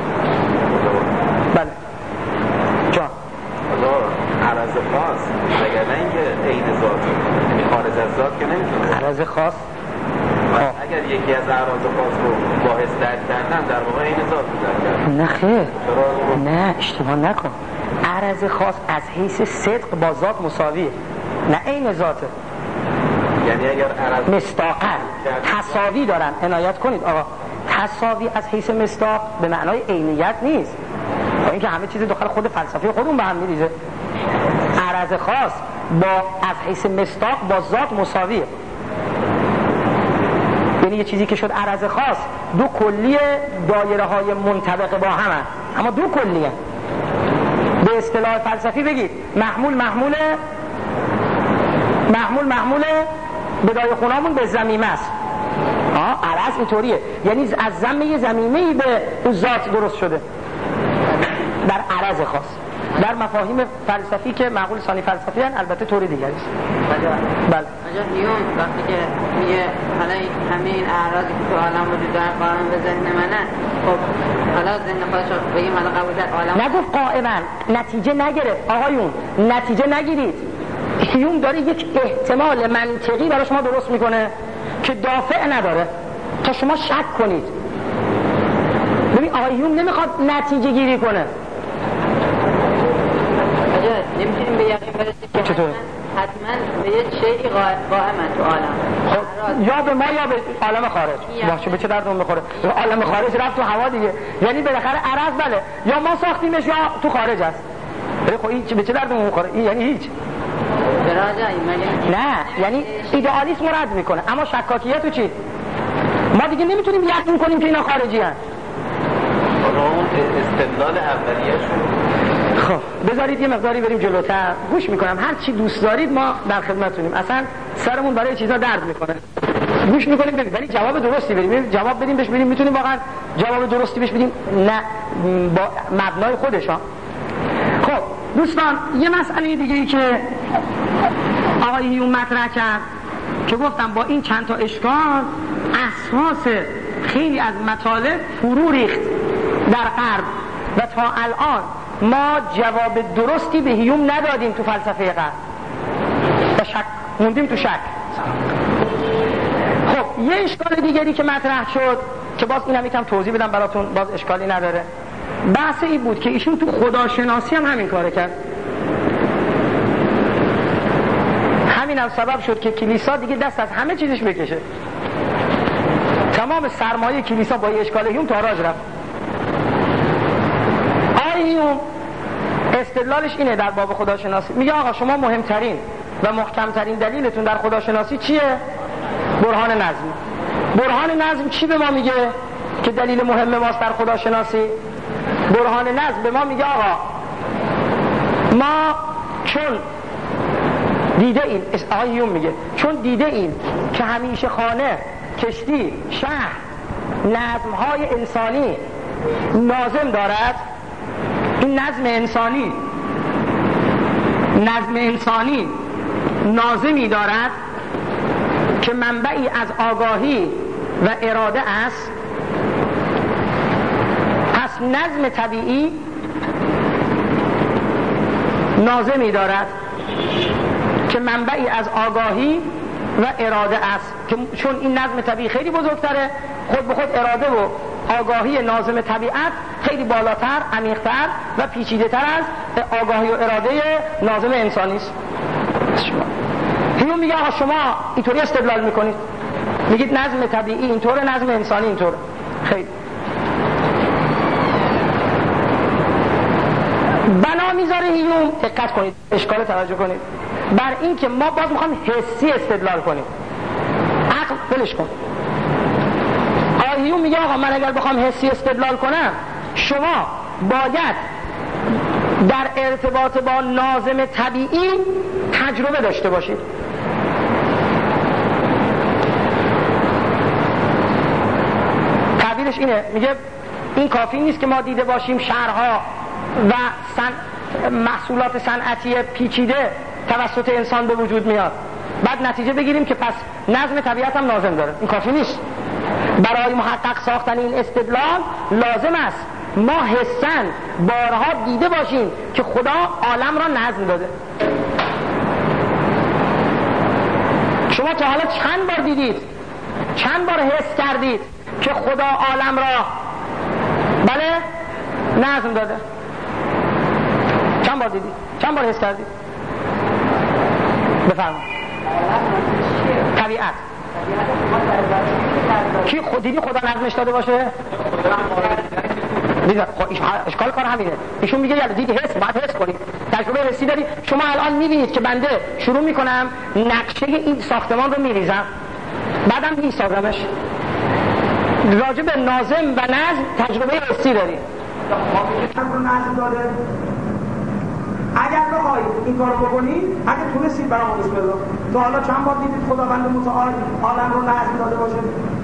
بله جان عرض خاص اگر نه اینکه عین ذات خارج از ذات که نمیتونه عرض خاص اگر یکی از اعراض خاص رو با حس درک کردن در واقع عین ذات رو درک کردن. نه خیر نه اشتباه نکن. عرض خاص از حیث صدق با ذات مساویه، نه عین ذاته. یعنی اگر عرض مصداقاً تساوی دارن. عنایت کنید آقا، تساوی از حیث مصداق به معنای عینیت نیست، با اینکه همه چیز داخل خود فلسفه خودمون به هم میریزه. عرض خاص با از حیث مصداق با ذات مساویه. یعنی یه چیزی که شد عرض خاص دو کلی دایره های منطبق با هم هست، اما دو کلیه. به اصطلاح فلسفی بگید محمول محمول محمول محمول بدای خونامون به ضمیمه است. آه عرض اینطوریه، یعنی از ضمه زمیمه‌ای به اون ذات درست شده در عرض خاص. در مفاهیم فلسفی که معقول ثانی فلسفی هستند البته طور دیگری است. بله. آجا هیون وقتی که میگه حالا همه این اعراضی که تو عالم وجود داره قائم به ذهن منه، خب حالا ذهن خودش رو بگیم حالا قبول کرد عالم نگفت قائما، نتیجه نگرفت آقایون، نتیجه نگیرید. هیون داره یک احتمال منطقی برای شما درست میکنه که دافع نداره تا شما شک کنید. ببین آقای هیون نمیخواد نتیجه گیری کنه. نمیتونیم به یقین برسیم که چطور؟ حتما به یه شیئی قائمن تو عالم. خب یا به ما یا به عالم خارج. باشه به چه دردمون میخوره؟ عالم خارج رفت تو هوا دیگه. یعنی بالاخره عرض بله یا ما ساختیمش یا تو خارج است. ولی خب این به چه دردمون میخوره؟ این یعنی هیچ. نه یعنی ایدئالیسم رد میکنه، اما شکاکیه تو چی؟ ما دیگه نمیتونیم یقین کنیم که اینا خارجی هست. اون استدلال اولیه‌شون. خب بذارید یه مقداری بریم جلوتر، گوش میکنم هر چی دوست دارید ما در خدمتتونیم، اصلا سرمون برای چیزا درد میکنه، گوش میکنیم ببینید ولی جواب درستی بدیم، جواب بدیم بهش بدیم میتونیم واقعا جواب درستی بهش بدیم، نه با مبنای خودش ها. خب دوستان یه مسئله دیگه ای که آقای هیون مطرح کرد که گفتم با این چند تا اشکال اساس خیلی از مطالب فرو ریخت در غرب و تا الان ما جواب درستی به هیوم ندادیم تو فلسفه غرب و شک موندیم تو شک. خب یه اشکال دیگری که مطرح شد که باز این هم میتونم توضیح بدم براتون، باز اشکالی نداره، بحث این بود که ایشون تو خداشناسی هم همین کاره کرد. همین هم سبب شد که کلیسا دیگه دست از همه چیزش بکشه، تمام سرمایه کلیسا با اشکال هیوم تاراج رفت. آقای هیوم استدلالش اینه در باب خداشناسی، میگه آقا شما مهمترین و محکمترین دلیلتون در خداشناسی چیه؟ برهان نظم. برهان نظم چی به ما میگه که دلیل مهم ماست در خداشناسی؟ برهان نظم به ما میگه آقا ما چون دیده این، آقای هیوم میگه چون دیده این که همیشه خانه، کشتی، شهر نظمهای انسانی ناظم دارد، این نظم انسانی نظم انسانی ناظمی دارد که منبعی از آگاهی و اراده است، پس نظم طبیعی ناظمی دارد که منبعی از آگاهی و اراده است، که چون این نظم طبیعی خیلی بزرگتره، خود به خود اراده و آگاهی ناظم طبیعت خیلی بالاتر، عمیق‌تر و پیچیده‌تر از آگاهی و اراده ناظم انسانی است. هیوم میگه آقا شما اینطوری استدلال میکنید، میگید نظم طبیعی اینطوره، نظم انسانی اینطوره. خیلی بنا میذاره هیوم، دقت کنید اشکال توجه کنید، بر این که ما باز میخوایم حسی استدلال کنیم، عقل بلش کن. آقای هیوم میگه آقا من اگر بخوام حسی استدلال کنم، شما باید در ارتباط با ناظم طبیعی تجربه داشته باشید. تعبیرش اینه، میگه این کافی نیست که ما دیده باشیم شهرها و سن... محصولات صنعتی پیچیده توسط انسان به وجود میاد، بعد نتیجه بگیریم که پس نظم طبیعت هم لازم داره. این کافی نیست. برای محقق ساختن این استدلال لازم است ما حسن بارها دیده باشیم که خدا عالم را نظم داده. شما تا حالا چند بار دیدید، چند بار حس کردید که خدا عالم را بله نظم داده؟ چند بار دیدید؟ چند بار حس کردید؟ بفرمایید. طبیعت کی خود دیدی خدا نظمش داده باشه؟ دیدی اشکال کار همینه. ایشون میگه یالا دیدی حس، باید حس کنید، تجربه حسی داری. شما الان میبینید که بنده شروع میکنم نقشه این ساختمان رو میریزم، بعدم میسازمش. راجع به ناظم و نظم تجربه حسی داریم. ما نظم داده. اگر بخواید این کارو بکنید، اگه تونستید برام بسم الله، تو حالا چند بار دیدید خداوند متعال عالم رو نظم داده باشه؟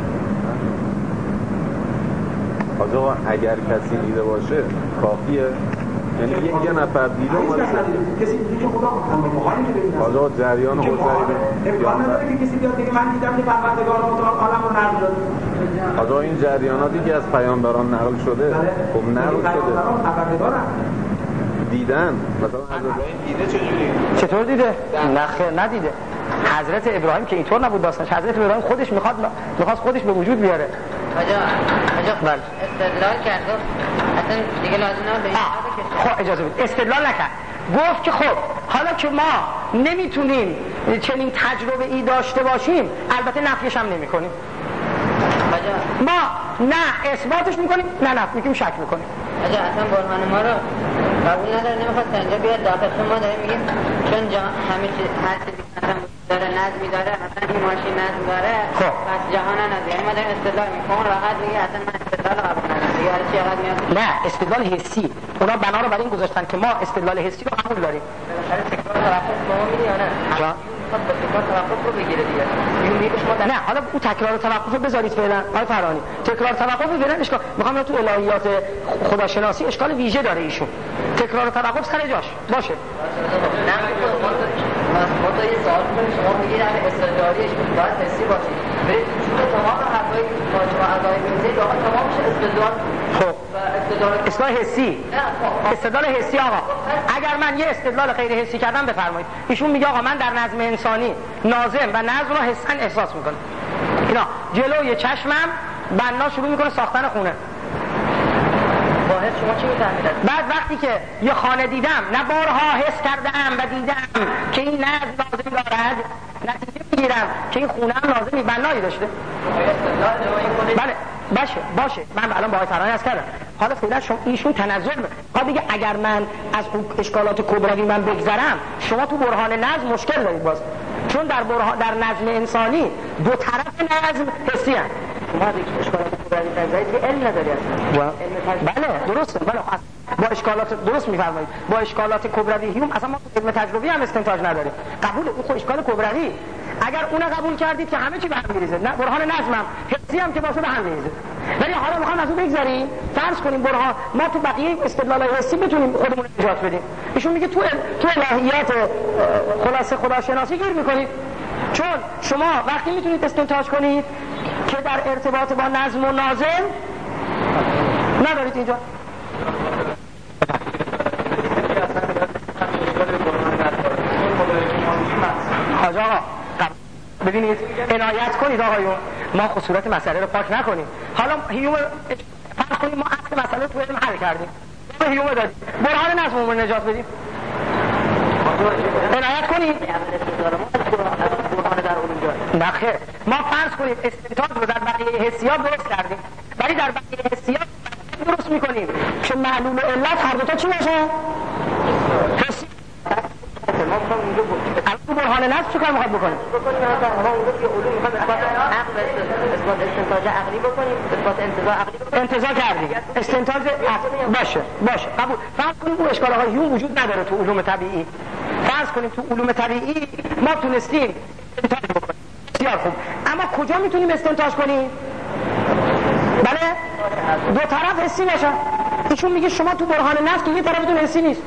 آقا اگر کسی دیده باشه کافیه؟ یعنی یک یه نفر دیده باشه کسی دیگه خدا مخالی که ببینه آقا جریان حضوری امکان نداره که کسی بیاد بگه من دیدم که پروردگار متعال عالم رو نظم داده. آقا این جریاناتی که از پیامبران نقل شده خب نقل شده خبردارن دیدن مثلا حضرت دیده چجوری؟ چطور دیده؟ نه خیر ندیده. حضرت ابراهیم که اینطور نبود داستانش. حضرت ابراهیم خودش میخواد میخواد خودش به وجود بیاره. آجا آجا بله. استدلال کرد اصلا دیگه لازم نبود. خب اجازه بدید استدلال نکرد. گفت که خب حالا که ما نمیتونیم چنین تجربه ای داشته باشیم البته نفیش هم نمیکنیم. ما نه اثباتش میکنیم نه نفی میکنیم شک میکنیم. آجا اصلا برهان ما رو قبول نداره نمیخواد اینجا بیاد داخل ما داره میگیم چون جا همه چیز هر چیزی مثلا داره نظمی داره مثلا این ماشین نظم داره خب پس جهان نظم یعنی ما داریم استدلال میکنم راحت میگه اصلا من استدلال قبول ندارم دیگه هر چی راحت میاد نه استدلال حسی اونا بنا رو برای این گذاشتن که ما استدلال حسی رو قبول داریم. بالاخره تکرار توقف ما میگه یا نه جا خود با تکرار توقف رو بگیره دیگه اینو میگه شما نه حالا اون تکرار توقف رو بذارید فعلا آقای فرانی تکرار توقف رو فعلا اشکال میخوام تو الهیات خداشناسی اشکال ویژه داره ایشون تکرار توقف سر جاش باشه. نه ما تا یه سوال کنیم شما میگید همه استدلالیش باید حسی باشید برید چون تمام حرفای ما شما ادای میزید آقا تمام میشه استدلال. خب استدلال حسی استدلال حسی آقا اگر من یه استدلال غیر حسی کردم بفرمایید. ایشون میگه آقا من در نظم انسانی ناظم و نظم رو حسن احساس میکنم. اینا جلوی چشمم بنا شروع میکنه ساختن خونه. واحد شما چی میفهمید؟ بعد وقتی که یه خانه دیدم نه بارها حس کردم و دیدم که این نظم لازم دارد نتیجه میگیرم که این خونه هم لازمی بنایی داشته. بله باشه باشه من الان با آقای فرانی عرض کردم. حالا فعلا شما ایشون تنزل ها بگه اگر من از اون اشکالات کبروی من بگذرم شما تو برهان نظم مشکل دارید باز چون در برهان در نظم انسانی دو طرف نظم حسی هست. شما دیگه اشکالات کبروی تنزایید که علم نداری اصلا. بله درسته بله با اشکالات درست میفرمایید با اشکالات کبروی هیوم اصلا ما علم تجربی هم استنتاج نداریم. قبول اون خود اشکال کبروی اگر اون قبول کردید که همه چی به هم میریزه نه برهان نظمم حسی هم که باشه به هم میریزه. ولی حالا میخوام از اون بگذریم فرض کنیم برهان ما تو بقیه استدلالای حسی بتونیم خودمون نجات بدیم. ایشون میگه تو تو الهیات خلاصه خداشناسی گیر میکنید چون شما وقتی میتونید استنتاج کنید که در ارتباط با نظم و ناظم ندارید اینجا. حاج آقا ببینید عنایت کنید آقایون ما خصوصیت مسئله رو پاک نکنیم. حالا هیوم فرض کنیم ما اصل مسئله رو تو علم حل کردیم به هیوم دادیم برهان نظممون رو نجات بدیم. عنایت کنید نه خیر ما فرض کنید استنتاج رو در بقیه حسیات درست کردیم ولی در بقیه حسیات درست میکنیم که معلول و علت هر دوتا چی باشه؟ حسی. الان برهان نظم چی کار میخواد بکنیم؟ بکنیم ما اونجا که علوم میخواد اثبات عقل اثبات استنتاج عقلی بکنیم اثبات انتزاع عقلی بکنیم. انتزاع کردیم استنتاج عقلی باشه باشه قبول. فرض کنیم اون اشکال های هیوم وجود نداره تو علوم طبیعی. فرض کنیم تو علوم طبیعی ما تونستیم استنتاج بکنیم بسیار خوب اما کجا میتونیم استنتاج کنیم؟ بله دو طرف حسی باشه. ایشون میگه شما تو برهان نفس تو یه طرفتون حسی نیست.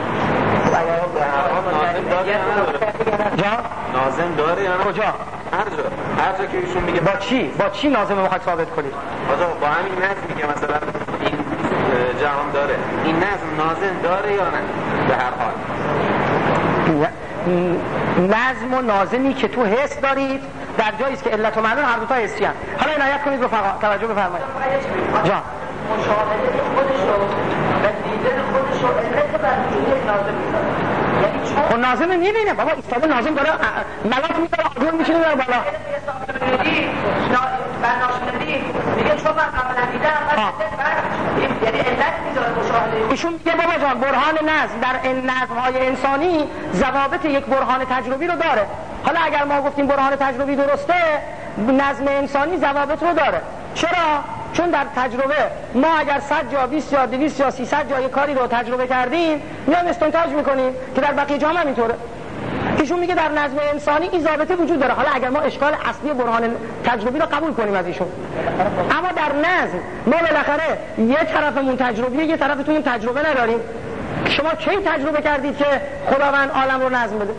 جا ناظم داره یا نه؟ کجا؟ هر جا هر جا که ایشون میگه با چی؟ با چی ناظم رو میخواد ثابت کنید؟ آقا با همین نظمی که مثلا این جهان داره این نظم ناظم داره یا نه؟ به هر حال نظم و ناظمی که تو حس دارید در جایی است که علت و معلول هر دو تا حسی هستند. حالا عنایت کنید رفقا توجه بفرمایید. جان مشاهده خودش رو و دیدن خودش رو علت بر وجود ناظم میذاره. خب ناظم میبینه بابا ایستاده ناظم داره ملاک میذاره آجور میکنه داره بالا برناشنگی میگه چون من قبلا دیدم یعنی علت میذاره مشاهده. ایشون میگه بابا جان برهان نظم در این نظم‌های انسانی ضوابط یک برهان تجربی رو داره. حالا اگر ما گفتیم برهان تجربی درسته نظم انسانی ضوابط رو داره چرا؟ چون در تجربه ما اگر صد جا بیست یا دویست یا سیصد جای کاری رو تجربه کردیم میایم استنتاج میکنیم که در بقیه جا هم همینطوره. ایشون میگه در نظم انسانی این ضابطه وجود داره. حالا اگر ما اشکال اصلی برهان تجربی رو قبول کنیم از ایشون، اما در نظم ما بالاخره یه طرفمون تجربیه یه طرفتون تجربه نداریم. شما کی تجربه کردید که خداوند عالم رو نظم بده؟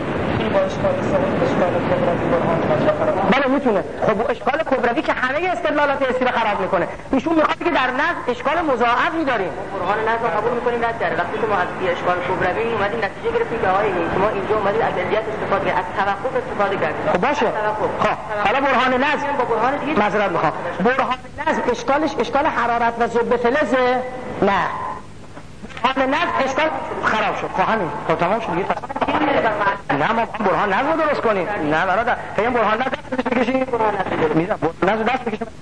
بله میتونه. خب اشکال کبروی که همه استدلالات حسی رو خراب میکنه. ایشون میخواد که در نظم اشکال مضاعفی داریم. برهان نظم قبول میکنیم نه در وقتی که ما از اشکال کبروی اومدیم نتیجه گرفتیم که آقای شما اینجا اومدید از علیت استفاده از توقف استفاده کردید. خب باشه. خب حالا برهان نظم با برهان دیگه معذرت میخوام. برهان نظم اشکالش اشکال حرارت و ذوب فلزه؟ نه. برهان نظم اشکال خراب شد. خب همین. خب تمام شد دیگه. نه ما برهان نظم رو درست کنیم. نه برادر پیام برهان نظم دست بکشیم. میذارم برهان نظم دست بکشیم.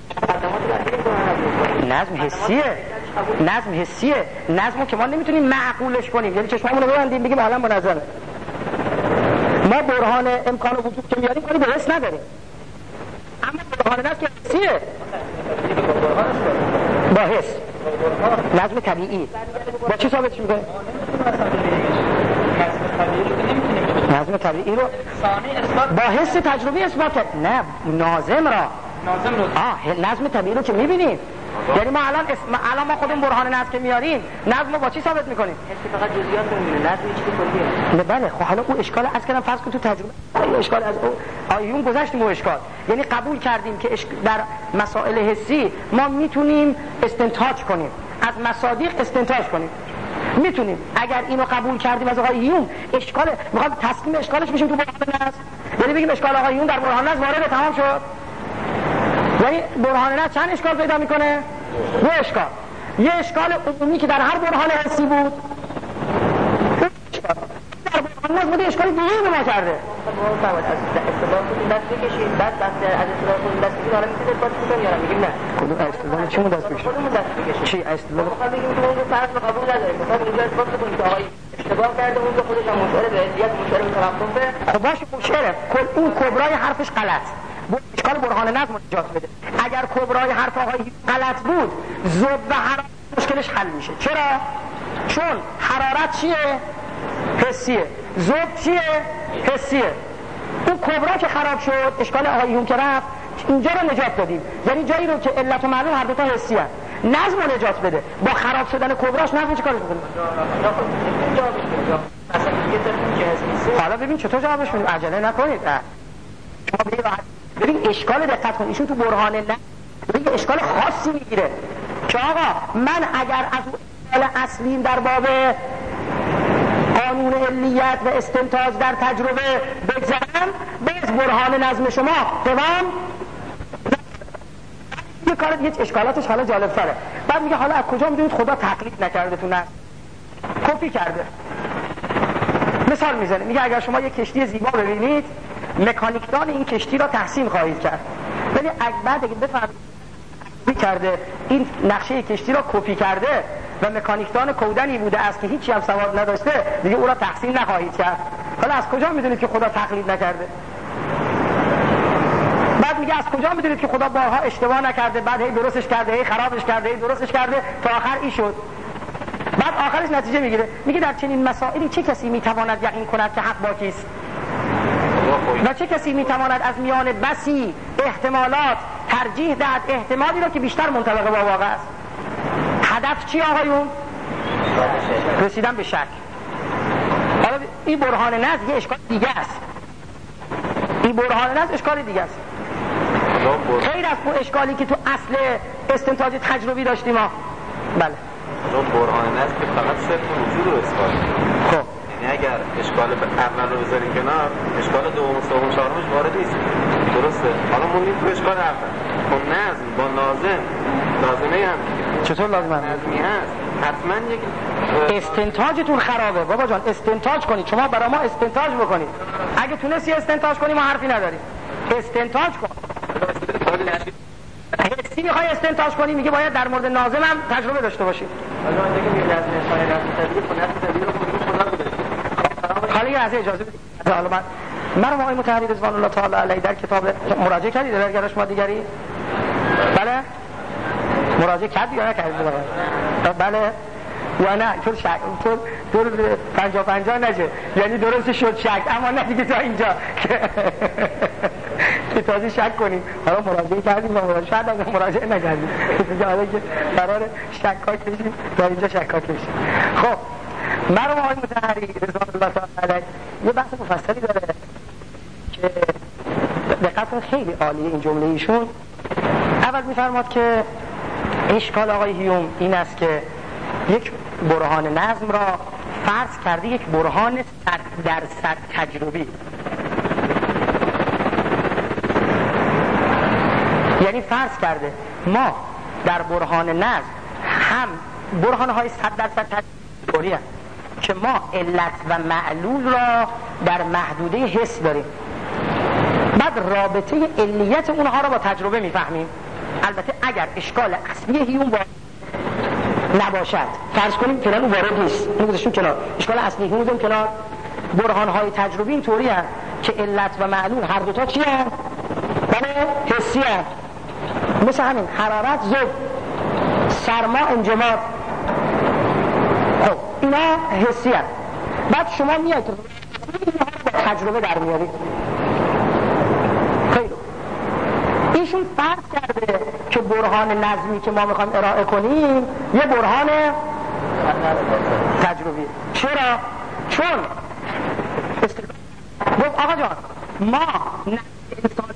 نظم حسیه. نظم حسیه. نظمو که ما نمیتونیم معقولش کنیم، یعنی چشممون رو ببندیم بگیم عالم منظمه. ما برهان امکان و وجود که میاریم کاری به حس نداریم، اما برهان نظم که حسیه با حس. نظم طبیعی با چی ثابتش میکنه؟ نظم طبیعی رو با حس تجربی اثبات کرد. نه ناظم را نظم رو آه نظم طبیعی رو که میبینیم. یعنی ما الان اسم الان ما خودمون برهان نظم که میاریم نظم رو با چی ثابت میکنیم؟ حس فقط جزئیات رو میبینه، نظم چیزی کلیه. نه بله. خب حالا اون اشکال از کردم فرض کن تو تجربه اشکال از آیون گذشتیم. اون اشکال یعنی قبول کردیم که در مسائل حسی ما میتونیم استنتاج کنیم، از مصادیق استنتاج کنیم میتونیم. اگر اینو قبول کردیم از آقای هیوم اشکال میخواد تسلیم اشکالش بشیم تو برهان نظم، یعنی بگیم اشکال آقای هیوم در برهان نظم وارد تمام شد. یعنی برهان نظم چند اشکال پیدا میکنه؟ دو اشکال. یه اشکال عمومی که در هر برهان حسی بود، در برهان نظم بوده اشکال دیگه به ما کرده. از استدلال دست بکشید، بعد دست از استدلال دست بکشید، حالا میتونید باید بکنید یا میگیم نه. کدوم استدلال چی مون دست بکشید؟ خودمون دست بکشید. چی استدلال؟ میخوام بگیم که اون فرض رو قبول نداریم. میخوام اینجا اثبات کنیم که آقای اشتباه کرده، اون که خودش هم مشعر به علیت مشعر به توقفه. خب باشه مشعره. اون کبرای حرفش غلط. اشکال برهان نظم نجات بده. اگر کبرای حرف آقای غلط بود ذوب و حرارت مشکلش حل میشه. چرا؟ چون حرارت چیه؟ حسیه. ذوب چیه؟ حسیه. اون کبرا که خراب شد اشکال آقای هیوم که رفت اینجا رو نجات دادیم. یعنی جایی رو که علت و معلوم هر دو تا حسی هست نظم رو نجات بده. با خراب شدن کبراش نظم چه کارش میکنه؟ حالا ببین چطور جوابش میدیم. عجله نکنید. شما ببین ببین اشکال دقت کن. ایشون تو برهان نه ببین اشکال خاصی میگیره که آقا من اگر از اشکال اصلی در باب قانون علیت و استنتاج در تجربه بگذارم به برهان نظم شما قوام یه کار دیگه اشکالاتش حالا جالب تره. بعد میگه حالا از کجا میدونید خدا تقلید نکرده تو نظم؟ کپی کرده. مثال میزنه میگه اگر شما یه کشتی زیبا ببینید مکانیکدان این کشتی را تحسین خواهید کرد، ولی بعد اگه بفهمید کرده این نقشه کشتی را کپی کرده و مکانیکدان کودنی بوده است که هیچی هم سواد نداشته دیگه او را تحسین نخواهید کرد. حالا از کجا میدونید که خدا تقلید نکرده؟ بعد میگه از کجا میدونید که خدا بارها اشتباه نکرده، بعد هی درستش کرده، هی خرابش کرده، هی درستش کرده تا آخر این شد. بعد آخرش نتیجه میگیره میگه در چنین مسائلی چه کسی میتواند یقین کند که حق با کیست و چه کسی میتواند از میان بسی احتمالات ترجیح دهد احتمالی را که بیشتر منطبق با واقع است. هدف چی آقایون؟ رسیدن به شک. حالا این برهان نظم یه اشکال دیگه است. این برهان نظم اشکال دیگه است. غیر از اون اشکالی که تو اصل استنتاج تجربی داشتیم ها. بله. برهان نظم که فقط صرف وجود رو اثبات. خب یعنی اگر اشکال اول رو بذاریم کنار اشکال دوم و سوم و چهارمش وارد نیست. درسته؟ حالا مونیم تو اشکال اول. خب نظم با لازم لازمه هم چطور لازمه هم؟ نظمی هست. حتما یک استنتاجتون خرابه بابا جان. استنتاج کنید. شما برای ما استنتاج بکنید. اگه تونستی استنتاج کنی ما حرفی نداریم. استنتاج کن. حسی میخوای استنتاج کنی میگه باید در مورد ناظم هم تجربه داشته باشید. حالا اگه میگه لازم انسان نظم طبیعی خود نظم طبیعی رو خودمون خدا بوده. حالا یه از اجازه بدید. حالا من مرحوم آقای متحری رضوان الله تعالی علیه در کتاب مراجعه کردید در گرایش ما دیگری بله مراجعه کردی یا نکردی؟ بله یا نه تو شک تو تو پنجاه پنجاه نشه، یعنی درست شد شک، اما نه دیگه تا اینجا که تازه شک کنیم. حالا مراجعه کردیم و مراجعه شاید اگه مراجعه نکردیم دیگه حالا که قرار شکاک بشیم تا اینجا شکاک بشیم. خب مرحوم آقای مطهری رضوان الله تعالی علیه یه بحث مفصلی داره که دقت کنید خیلی عالیه این جمله ایشون. اول میفرماد که اشکال آقای هیوم این است که یک برهان نظم را فرض کرده یک برهان صد درصد تجربی، یعنی فرض کرده ما در برهان نظم هم برهانهای صد درصد تجربی هست که ما علت و معلول را در محدوده حس داریم، بعد رابطه علیت اونها را با تجربه میفهمیم. البته اگر اشکال اصلی هیوم با نباشد، فرض کنیم فعلا اون وارد نیست، اینو گذاشتیم کنار، اشکال اصلی هیوم گذاشتیم کنار، برهان‌های تجربی اینطوری هست که علت و معلول هر دو تا چی هست؟ بله حسی هست. مثل همین حرارت ذوب، سرما انجماد، خب اینا حسی هست. بعد شما میاد با تجربه در میارید. خیلی ایشون فرض کرده که برهان نظمی که ما میخوایم ارائه کنیم یه برهان تجربی. چرا؟ چون گفت آقا جان ما انسان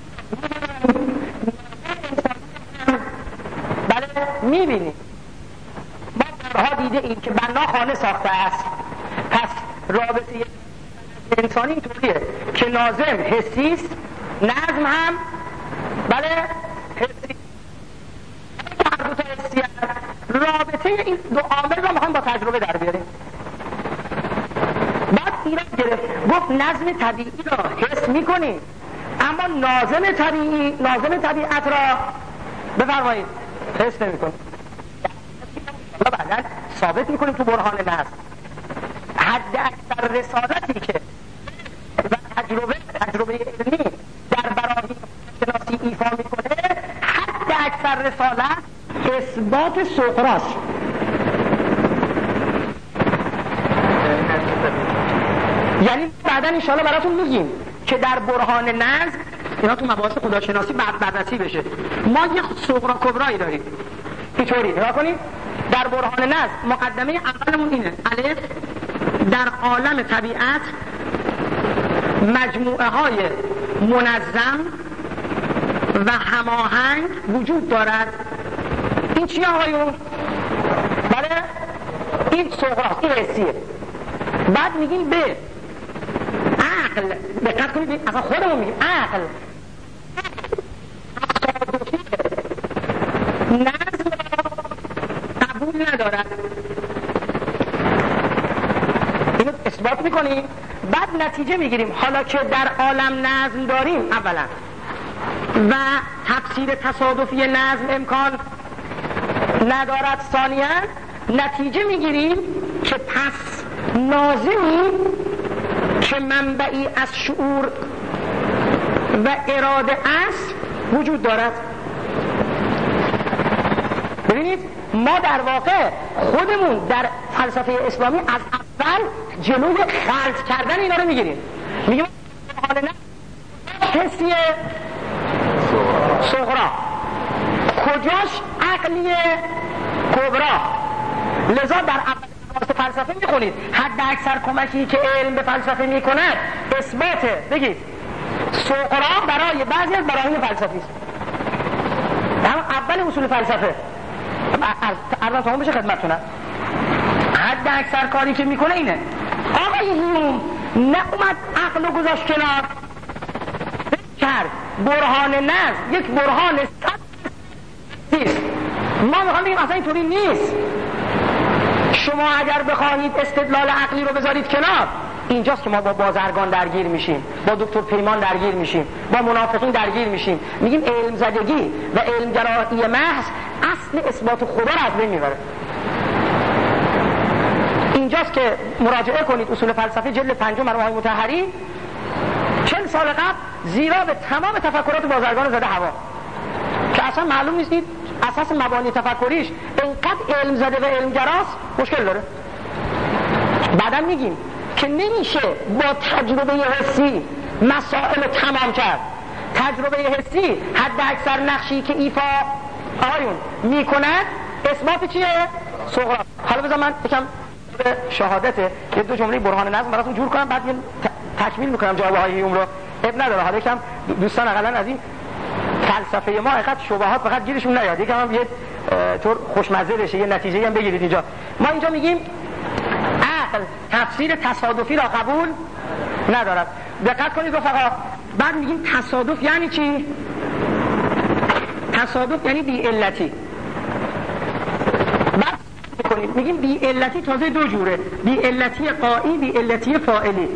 بله میبینیم، ما برها دیده این که بنا خانه ساخته است، پس رابطه انسانی اینطوریه که ناظم حسیست، نظم هم بله حسی، هر دو تا حسی هست. رابطه این دو عامل را میخوایم با تجربه در بیاریم. بعد ایراد گرفت گفت نظم طبیعی را حس میکنیم اما ناظم طبیعی ناظم طبیعت را بفرمایید حس نمیکنیم. بعدا ثابت میکنیم تو برهان نظم حد اکثر رسالتی که و تجربه تجربه علمی در براهین شناسی ایفا میکنه حد اکثر رسالت اثبات سقراط. یعنی بعدا انشاءالله براتون میگیم که در برهان نظم اینا تو مباحث خداشناسی بررسی بشه. ما یه صغرا کبرایی داریم اینطوری نگاه کنید. در برهان نظم مقدمه اولمون اینه: الف، در عالم طبیعت مجموعه های منظم و هماهنگ وجود دارد. این چیه آقایون؟ بله این صغراست، این حسیه. بعد میگیم به عقل، دقت کنید اصلا خودمون میگیم عقل تصادفی نظم را قبول ندارد. اینو اثبات میکنیم. بعد نتیجه میگیریم حالا که در عالم نظم داریم اولا و تفسیر تصادفی نظم امکان ندارد ثانیا، نتیجه میگیریم که پس ناظمی که منبعی از شعور و اراده است وجود دارد. ببینید ما در واقع خودمون در فلسفه اسلامی از اول جلوی خلط کردن اینا رو میگیریم. میگیم حال نه حسی صغرا کجاش عقلی کبرا. لذا در اول فلسفه میخونید حد اکثر کمکی که علم به فلسفه میکند اثباته. بگید صغرا برای بعضی از براهین فلسفی است. اول اصول فلسفه ارزان تمام بشه خدمتتونم. حد اکثر کاری که میکنه اینه. آقای هیوم نه اومد عقل رو گذاشت کنار، کرد برهان نظم یک برهان صد نیست. ما میخوام بگیم اصلا اینطوری نیست. شما اگر بخواهید استدلال عقلی رو بذارید کنار، اینجاست که ما با بازرگان درگیر میشیم، با دکتر پیمان درگیر میشیم، با منافقین درگیر میشیم. میگیم علم زدگی و علم گرایی محض اصل اثبات خدا رو از بین میبره. اینجاست که مراجعه کنید اصول فلسفه جلد پنجم مرحوم آقای مطهری چند سال قبل زیرا به تمام تفکرات بازرگان زده هوا. که اصلا معلوم نیست اساس مبانی تفکریش اینقدر علم زده و علمگراست، مشکل داره. بعدا میگیم که نمیشه با تجربه حسی مسائل رو تمام کرد. تجربه حسی حد اکثر نقشی که ایفا آقایون میکند اثبات چیه؟ سقراط. حالا بذار من یکم به شهادته یه دو جمله برهان نظم براتون جور کنم، بعد یه تکمیل میکنم جوابه های هیوم رو. اب نداره. حالا یکم دوستان اقلا از این فلسفه ما اینقدر شبهات فقط گیرشون نیاد، یکم هم یه طور خوشمزه بشه، یه نتیجه هم بگیرید. اینجا ما اینجا میگیم عقل تفسیر تصادفی را قبول ندارد. دقت کنید رفقا. بعد میگیم تصادف یعنی چی؟ تصادف یعنی بی علتی. بعد میکنید میگیم بی علتی تازه دو جوره، بی علتی قائی، بی علتی فاعلی.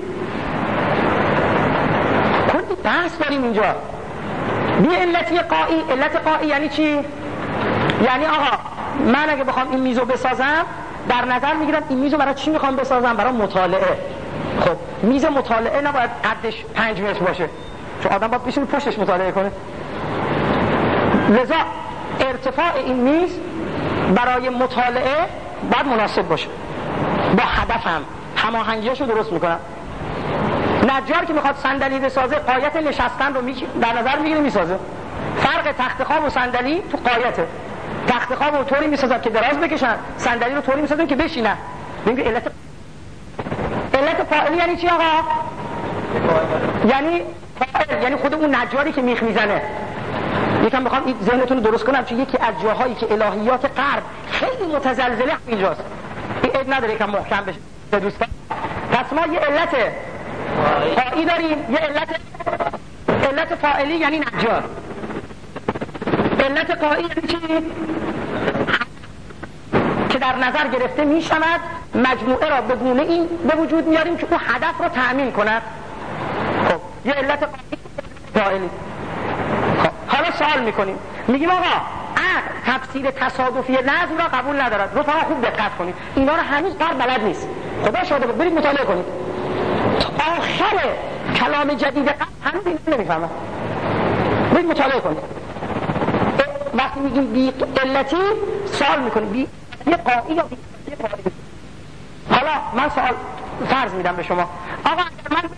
کلی بحث داریم اینجا. بی علتی قائی، علت قائی یعنی چی؟ یعنی آقا من اگه بخوام این میزو بسازم در نظر میگیرم این میزو برای چی میخوام بسازم؟ برای مطالعه. خب میز مطالعه نباید قدش پنج متر باشه، چون آدم باید بشینه پشتش مطالعه کنه. لذا ارتفاع این میز برای مطالعه باید مناسب باشه، با هدفم هماهنگیاشو درست میکنم. نجار که میخواد صندلی بسازه قایت نشستن رو در نظر میگیره میسازه. فرق تخت خواب و صندلی تو قایته. تخت خواب رو طوری میسازن که دراز بکشن، صندلی رو طوری میسازن که بشینن. میگه علت علت فاعلی یعنی چی آقا؟ یعنی فاعل یعنی خود اون نجاری که میخ میزنه. یکم بخوام این ذهنتون رو درست کنم، چون یکی از جاهایی که الهیات غرب خیلی متزلزله اینجاست. این عیب نداره یکم محکم بشه دوستان. پس ما یه علت فاعلی داریم، یه علت علت فاعلی یعنی نجار. علت قائی یعنی چی؟ که در نظر گرفته می شود مجموعه را به گونه این به وجود میاریم که اون هدف را تأمین کند. خب یه علت فاعلی. خب حالا سوال میکنیم، میگیم آقا عقل تفسیر تصادفی نظم را قبول ندارد. رفقا خوب دقت کنید، اینا رو هنوز قرب بلد نیست. خدا شاهده، برید مطالعه کنید. آخر کلام جدید قبل هنوز این نمیفهمه. برید مطالعه کنید. وقتی میگیم بی علتی سوال میکنیم بی یه قائی یا بی یه فاعلی. حالا من سوال فرض میدم به شما، آقا اگر من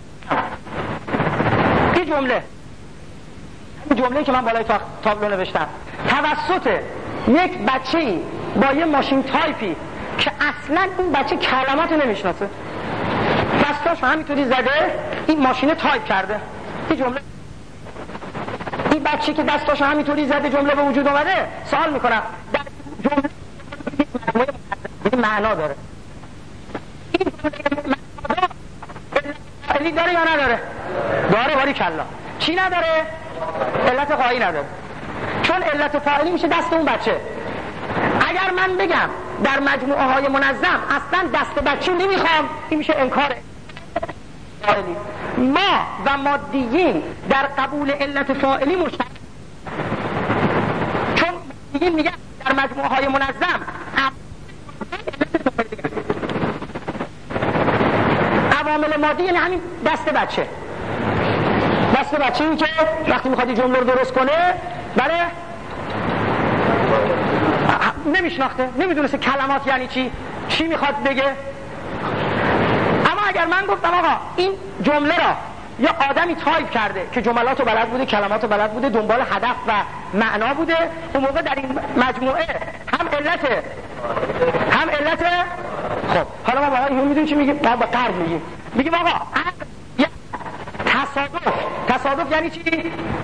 این جمله این جمله‌ای که من بالای تابلو نوشتم توسط یک بچه‌ای با یه ماشین تایپی که اصلا این بچه کلمات نمیشناسه دستاش همینطوری زده این ماشین تایپ کرده، این جمله این بچه که دستاش همینطوری زده جمله به وجود اومده، سوال میکنم در جمله این معنا داره؟ این جمله معنا داره یا نداره؟ داره. باری کلا. چی نداره؟ علت قائی نداره. چون علت فاعلی میشه دست اون بچه. اگر من بگم در مجموعه های منظم اصلا دست بچه نمیخوام، این میشه انکار فاعلی. ما و مادیین در قبول علت فاعلی مشترک، چون مادیین میگن در مجموعه های منظم عوامل مادی یعنی همین دست بچه. دست بچه این که وقتی میخواد این جمله رو درست کنه بله نمیشناخته، نمیدونسته کلمات یعنی چی، چی میخواد بگه. اما اگر من گفتم آقا این جمله را یا آدمی تایپ کرده که جملات رو بلد بوده، کلمات رو بلد بوده، دنبال هدف و معنا بوده، اون موقع در این مجموعه هم علت هم علت. خب حالا ما با این میدونیم چی میگیم؟ ما با قرب میگیم میگیم آقا تصادف. تصادف یعنی چی؟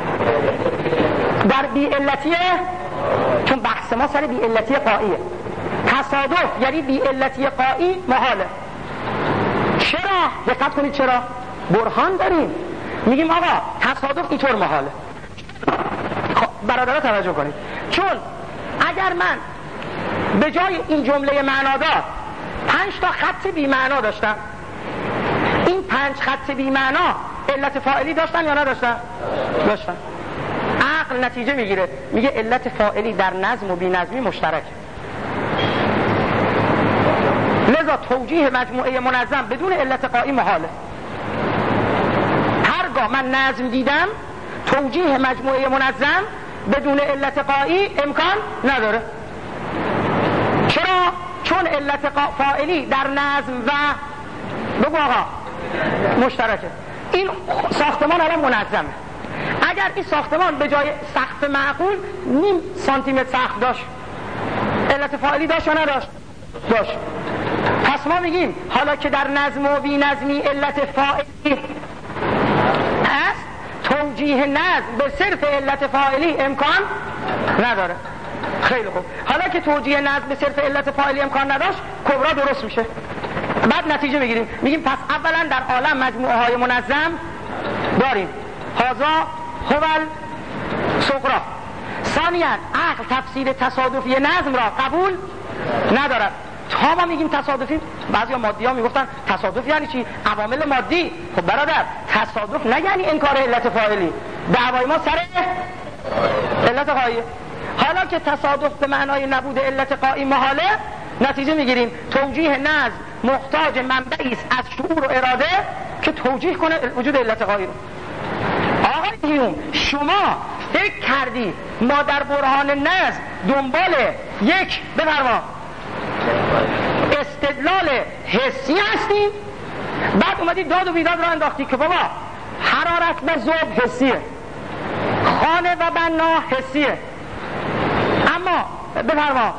در بی علتیه، چون بحث ما سر بی علتی قائیه. تصادف یعنی بی علتی قائی محاله. چرا؟ دقت کنید چرا؟ برهان داریم. میگیم آقا تصادف اینطور محاله. خب برادرها توجه کنید، چون اگر من به جای این جمله معنادار پنج تا خط بی معنا داشتم، این پنج خط بی معنا علت فاعلی داشتن یا نداشتن؟ داشتن. عقل نتیجه میگیره میگه علت فاعلی در نظم و بی نظمی مشترک. لذا توجیه مجموعه منظم بدون علت قائی محاله. هرگاه من نظم دیدم توجیه مجموعه منظم بدون علت قایی امکان نداره. چرا؟ چون علت فاعلی در نظم و بگو آقا مشترکه. این ساختمان الان منظمه. اگر این ساختمان به جای سقف معقول نیم سانتی متر سقف داشت، علت فاعلی داشت یا نداشت؟ داشت. پس ما میگیم حالا که در نظم و بی نظمی علت فاعلی هست، توجیه نظم به صرف علت فاعلی امکان نداره. خیلی خوب. حالا که توجیه نظم به صرف علت فاعلی امکان نداشت، کبرا درست میشه. بعد نتیجه میگیریم، میگیم پس اولا در عالم مجموعه های منظم داریم، هازا هوال صغرا. ثانیاً عقل تفسیر تصادفی نظم را قبول ندارد. تا ما میگیم تصادفی، بعضی مادی ها میگفتن تصادف یعنی چی؟ عوامل مادی. خب برادر، تصادف نه یعنی انکار علت فاعلی. دعوای ما سر علت قایی. حالا که تصادف به معنای نبود علت قایی محاله، نتیجه میگیریم توجیه نظم محتاج منبعی است از شعور و اراده که توجیه کنه وجود علت قایی رو. آقای هیوم، شما فکر کردی ما در برهان نظم دنبال یک بفرما استدلال حسی هستیم، بعد اومدی داد و بیداد را انداختی که بابا حرارت و ذوب حسیه، خانه و بنا حسیه، اما بفرما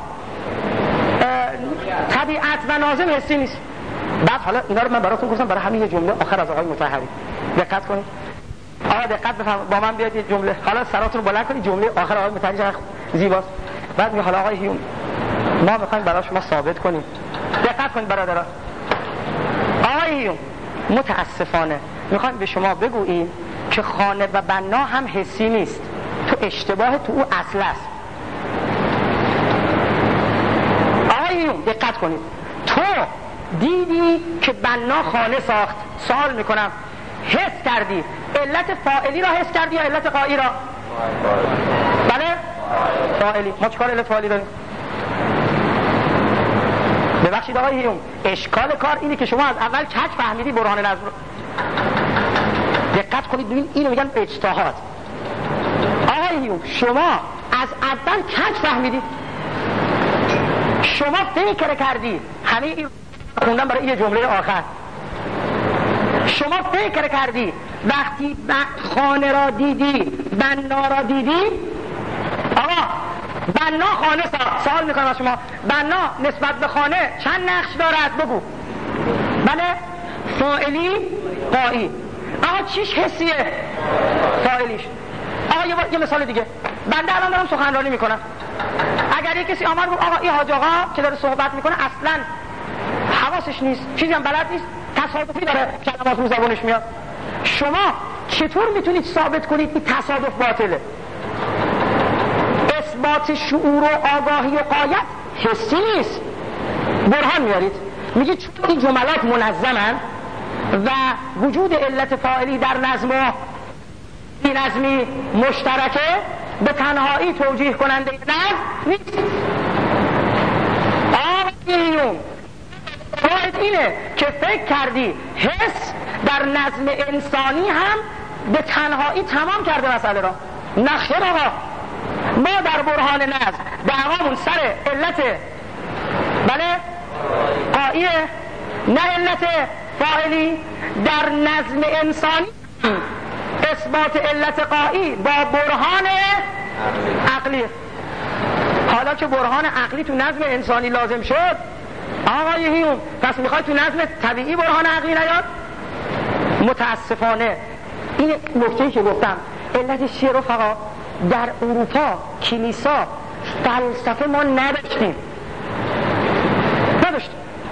طبیعت و ناظم حسی نیست. بعد حالا اینا رو من براتون گفتم برای همین یه جمله آخر از آقای مطهری دقت کنید. آقا دقت بفرمایید، با من بیاید یه جمله، حالا سراتون رو بلند کنید، جمله آخر آقای مطهری چقدر زیباست. بعد میگه حالا آقای هیوم ما میخوایم برای شما ثابت کنیم. دقت کنید برادران. آقای هیوم متاسفانه میخوایم به شما بگوییم که خانه و بنا هم حسی نیست. تو اشتباه تو او اصل است. آقای هیوم دقت کنید، تو دیدی که بنا خانه ساخت، سوال میکنم حس کردی علت فاعلی را حس کردی یا علت قایی را؟ بله فاعلی. ما چیکار علت فاعلی داریم؟ ببخشید آقای هیوم، اشکال کار اینه که شما از اول کج فهمیدی برهان نظم رو. دقت کنید ببین، اینو میگن اجتهاد. آقای هیوم شما از اول کج فهمیدی، شما فکر کردی همه این خوندم برای یه جمله آخر، شما فکر کردی وقتی خانه را دیدی بنا را دیدی. آقا بنا خانه سا... سوال میکنم از شما، بنا نسبت به خانه چند نقش دارد؟ بگو. بله فاعلی قایی. آقا چیش حسیه؟ فاعلیش. آقا یه, یه مثال دیگه، بنده الان دارم سخنرانی میکنم، اگر یک کسی آمد گفت آقا این حاج آقا که داره صحبت میکنه اصلا حواسش نیست، چیزی هم بلد نیست، تصادفی داره کلمات رو زبانش میاد، شما چطور میتونید ثابت کنید این تصادف باطله؟ اثبات شعور و آگاهی و قایت حسی نیست. برهان میارید، میگید چون این جملات منظمن و وجود علت فاعلی در نظم و بی نظمی مشترکه، به تنهایی توجیه کننده نظم نیست. آقایون باید اینه که فکر کردی حس در نظم انسانی هم به تنهایی تمام کرده مسئله را. نخیر آقا، ما در برهان نظم دعوامون سر علت بله قائیه، نه علت فاعلی. در نظم انسانی اثبات علت قایی با برهان عقلی. حالا که برهان عقلی تو نظم انسانی لازم شد آقای هیوم، پس میخوای تو نظم طبیعی برهان عقلی نیاد؟ متاسفانه این نکته‌ای که گفتم علت چیه رفقا؟ در اروپا کلیسا فلسفه ما نداشتیم نداشتیم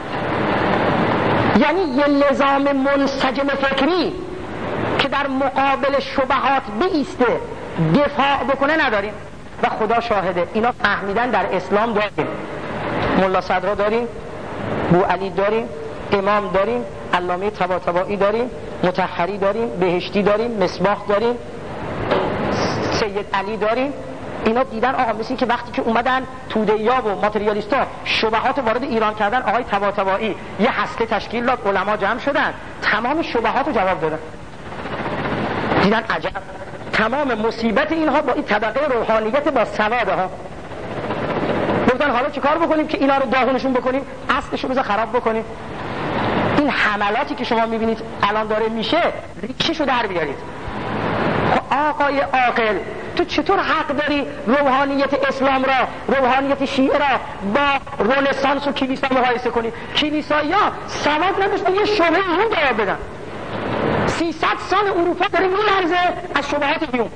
یعنی یه نظام منسجم فکری که در مقابل شبهات بیسته دفاع بکنه نداریم. و خدا شاهده اینا فهمیدن در اسلام داریم، ملا صدرا داریم، بو علی داریم، امام داریم، علامه طباطبایی داریم، مطهری داریم، بهشتی داریم، مصباح داریم، سید علی داریم. اینا دیدن آقا مثل که وقتی که اومدن توده‌یا و ماتریالیستا شبهات وارد ایران کردن، آقای طباطبایی یه هسته تشکیل داد، علما جمع شدن، تمام شبهات رو جواب دادن. دیدن عجب تمام مصیبت اینها با این طبقه روحانیت با سواد ها. گفتن حالا چی کار بکنیم که اینا رو داغونشون بکنیم، اصلشو بذار خراب بکنیم. این حملاتی که شما میبینید الان داره میشه، ریشه‌شو در بیارید. آقای عاقل، تو چطور حق داری روحانیت اسلام را، روحانیت شیعه را با رنسانس و کلیسا مقایسه کنی؟ کلیسایی‌ها سواد نداشتن یه شبهه هم جواب بدن. سیصد سال اروپا داره میلرزه از شبهات هیوم،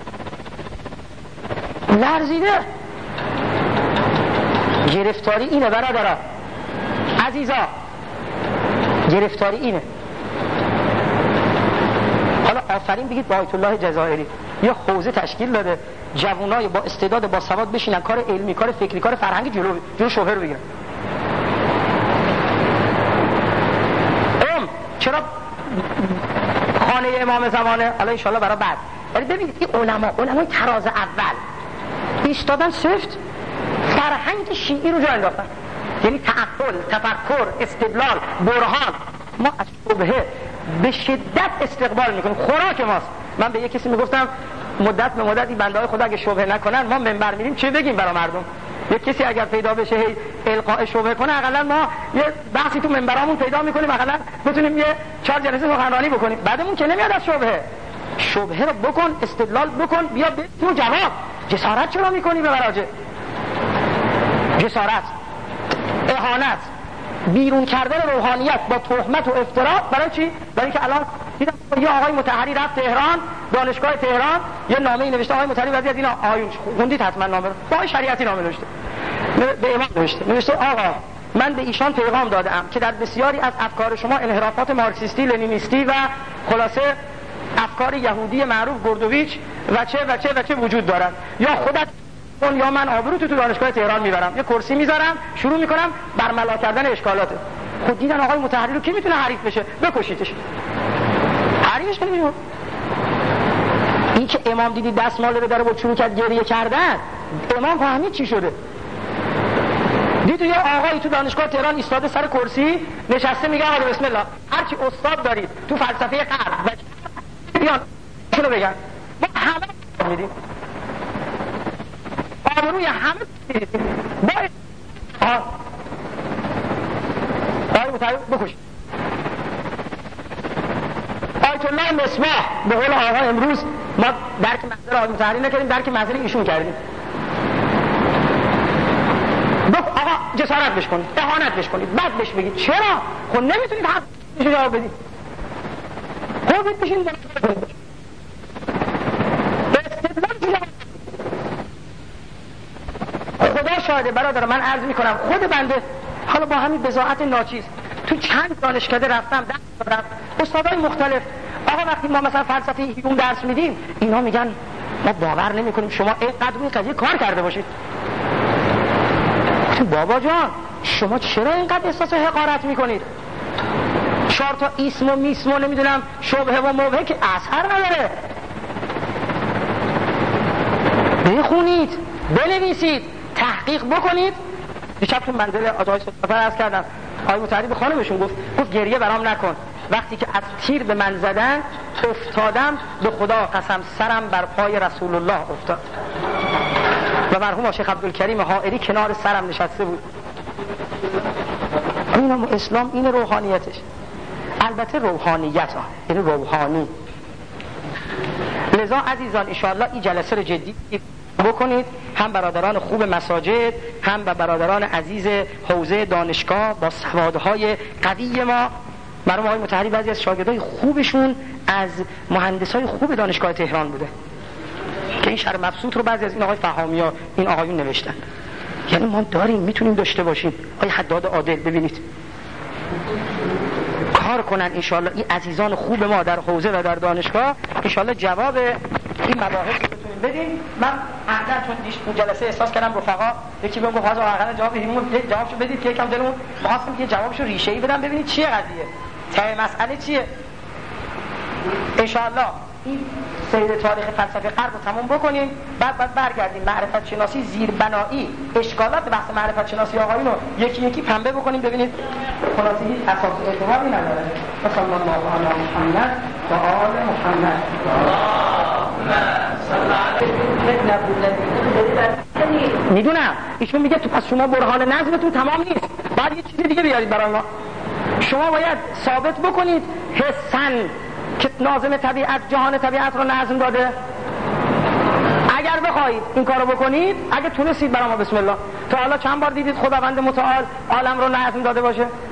لرزیده. گرفتاری اینه برادرها، عزیزا، گرفتاری اینه. حالا آفرین بگید با آیت الله جزائری یا حوزه تشکیل داده، جوانای با استعداد با سواد بشینن کار علمی، کار فکری، کار فرهنگی جلو جلو شبهه رو بگیرن. ام چرا خانه امام زمانه، حالا انشالله برای بعد، ولی ببینید این علما، علمای تراز اول ایستادن سفت فرهنگ شیعی رو جا انداختن، یعنی تعقل، تفکر، استدلال، برهان. ما از شبهه به شدت استقبال میکنیم، خوراک ماست. من به یک کسی میگفتم مدت به مدت این بنده های خدا اگه شبهه نکنن ما منبر میریم چه بگیم برای مردم؟ یک کسی اگر پیدا بشه هی القاء شبهه کنه، حداقل ما یه بحثی تو منبرامون پیدا میکنیم، حداقل بتونیم یه چهار جلسه سخنرانی بکنیم. بعدمون که نمیاد از شبهه. شبهه رو بکن، استدلال بکن، بیا تو جواب. جسارت چرا میکنی به مراجع؟ جسارت، اهانت، بیرون کردن روحانیت با تهمت و افترا. برای چی؟ برای اینکه الان دیدم یه آقای مطهری رفت تهران، دانشگاه تهران، یه نامه‌ای نوشته. آقای مطهری وضعیت اینا آیون خوندید حتما نامه رو، با شریعتی نامه نوشته، به امام نوشته. نوشته آقا من به ایشان پیغام دادم که در بسیاری از افکار شما انحرافات مارکسیستی، لنینیستی و خلاصه افکار یهودی معروف گوردویچ و چه و چه و چه وجود دارد. یا خودت یا من آبرو تو, تو دانشگاه تهران میبرم، یه کرسی میذارم، شروع میکنم برملا کردن اشکالاته. خود دیدن آقای مطهری رو کی میتونه حریف بشه؟ بکشیدش. حریفش کنید. این که امام دیدی دستمال رو داره با شروع کرد گریه کردن، امام فهمید چی شده. دید یه آقایی تو دانشگاه تهران ایستاده سر کرسی نشسته، میگه آقا بسم الله هرچی استاد دارید تو فلسفه غرب و بیان شنو بگن، ما همه میدیم آبروی همه میدیم. باید آقای مطهری بکش. آیت الله مصباح به قول آقا امروز ما درک منظر آقای مطهری نکردیم، درک منظر ایشون کردیم. آقا جسارت بش کنید، اهانت بش کنید، بعد بش بگید. چرا؟ خب نمیتونید حق بشه جواب بدید. خودت بشین به استدلال جواب. خدا شاهده برادر، من عرض میکنم خود بنده حالا با همین بضاعت ناچیز تو چند دانشکده رفتم، درس دادم، استادای مختلف. آقا وقتی ما مثلا فلسفه هیوم درس میدیم، اینا میگن ما باور نمیکنیم شما اینقدر روی قضیه کار کرده باشید. بابا جان شما چرا اینقدر احساس حقارت میکنید؟ چهار تا اسم و میسم و نمیدونم شبهه و موبهه که اثر نداره. بخونید، بنویسید، تحقیق بکنید. دیشب تو منزل آقای سلطان عرض کردم، آقای مطهری به خانمشون گفت گفت گریه برام نکن، وقتی که از تیر به من زدن افتادم، به خدا قسم سرم بر پای رسول الله افتاد. و مرحوم شیخ عبدالکریم حائری کنار سرم نشسته بود. این اسلام این روحانیتش. البته روحانیت ها این روحانی. لذا عزیزان انشاءالله این جلسه رو جدی بکنید، هم برادران خوب مساجد، هم برادران عزیز حوزه دانشگاه با سوادهای قوی ما. مرحوم آقای مطهری بعضی از شاگردای خوبشون از مهندسای خوب دانشگاه تهران بوده که این شرح مبسوط رو بعضی از این آقای فهامی ها این آقایون نوشتن. یعنی ما داریم، میتونیم داشته باشیم. آقای حداد عادل ببینید کار کنن انشالله. این عزیزان خوب ما در حوزه و در دانشگاه انشالله جواب این مباحث رو بتونیم بدیم. من احنا چون دیش اون جلسه احساس کردم رفقا یکی بهم گفت حاضر واقعا جواب همون یک جوابشو بدید که یکم دلمون خواستم که جوابشو ریشه‌ای بدم ببینید چیه قضیه، ته مسئله چیه. انشالله این سیر تاریخ فلسفه غرب رو تموم بکنیم، بعد بعد برگردیم معرفت شناسی زیربنایی، اشکالات بحث معرفت شناسی آقایون رو یکی یکی پنبه بکنیم ببینید خلاصه هیچ اساس اعتباری نداره. صلی الله علی محمد و آل محمد. میدونم ایشون میگه تو پس شما برهان نظمتون تمام نیست، بعد یه چیز دیگه بیارید برای ما. شما باید ثابت بکنید حسن که ناظم طبیعت جهان طبیعت رو نظم داده. اگر بخواید این کارو بکنید، اگه تونستید برای ما بسم الله، تا حالا چند بار دیدید خداوند متعال عالم رو نظم داده باشه؟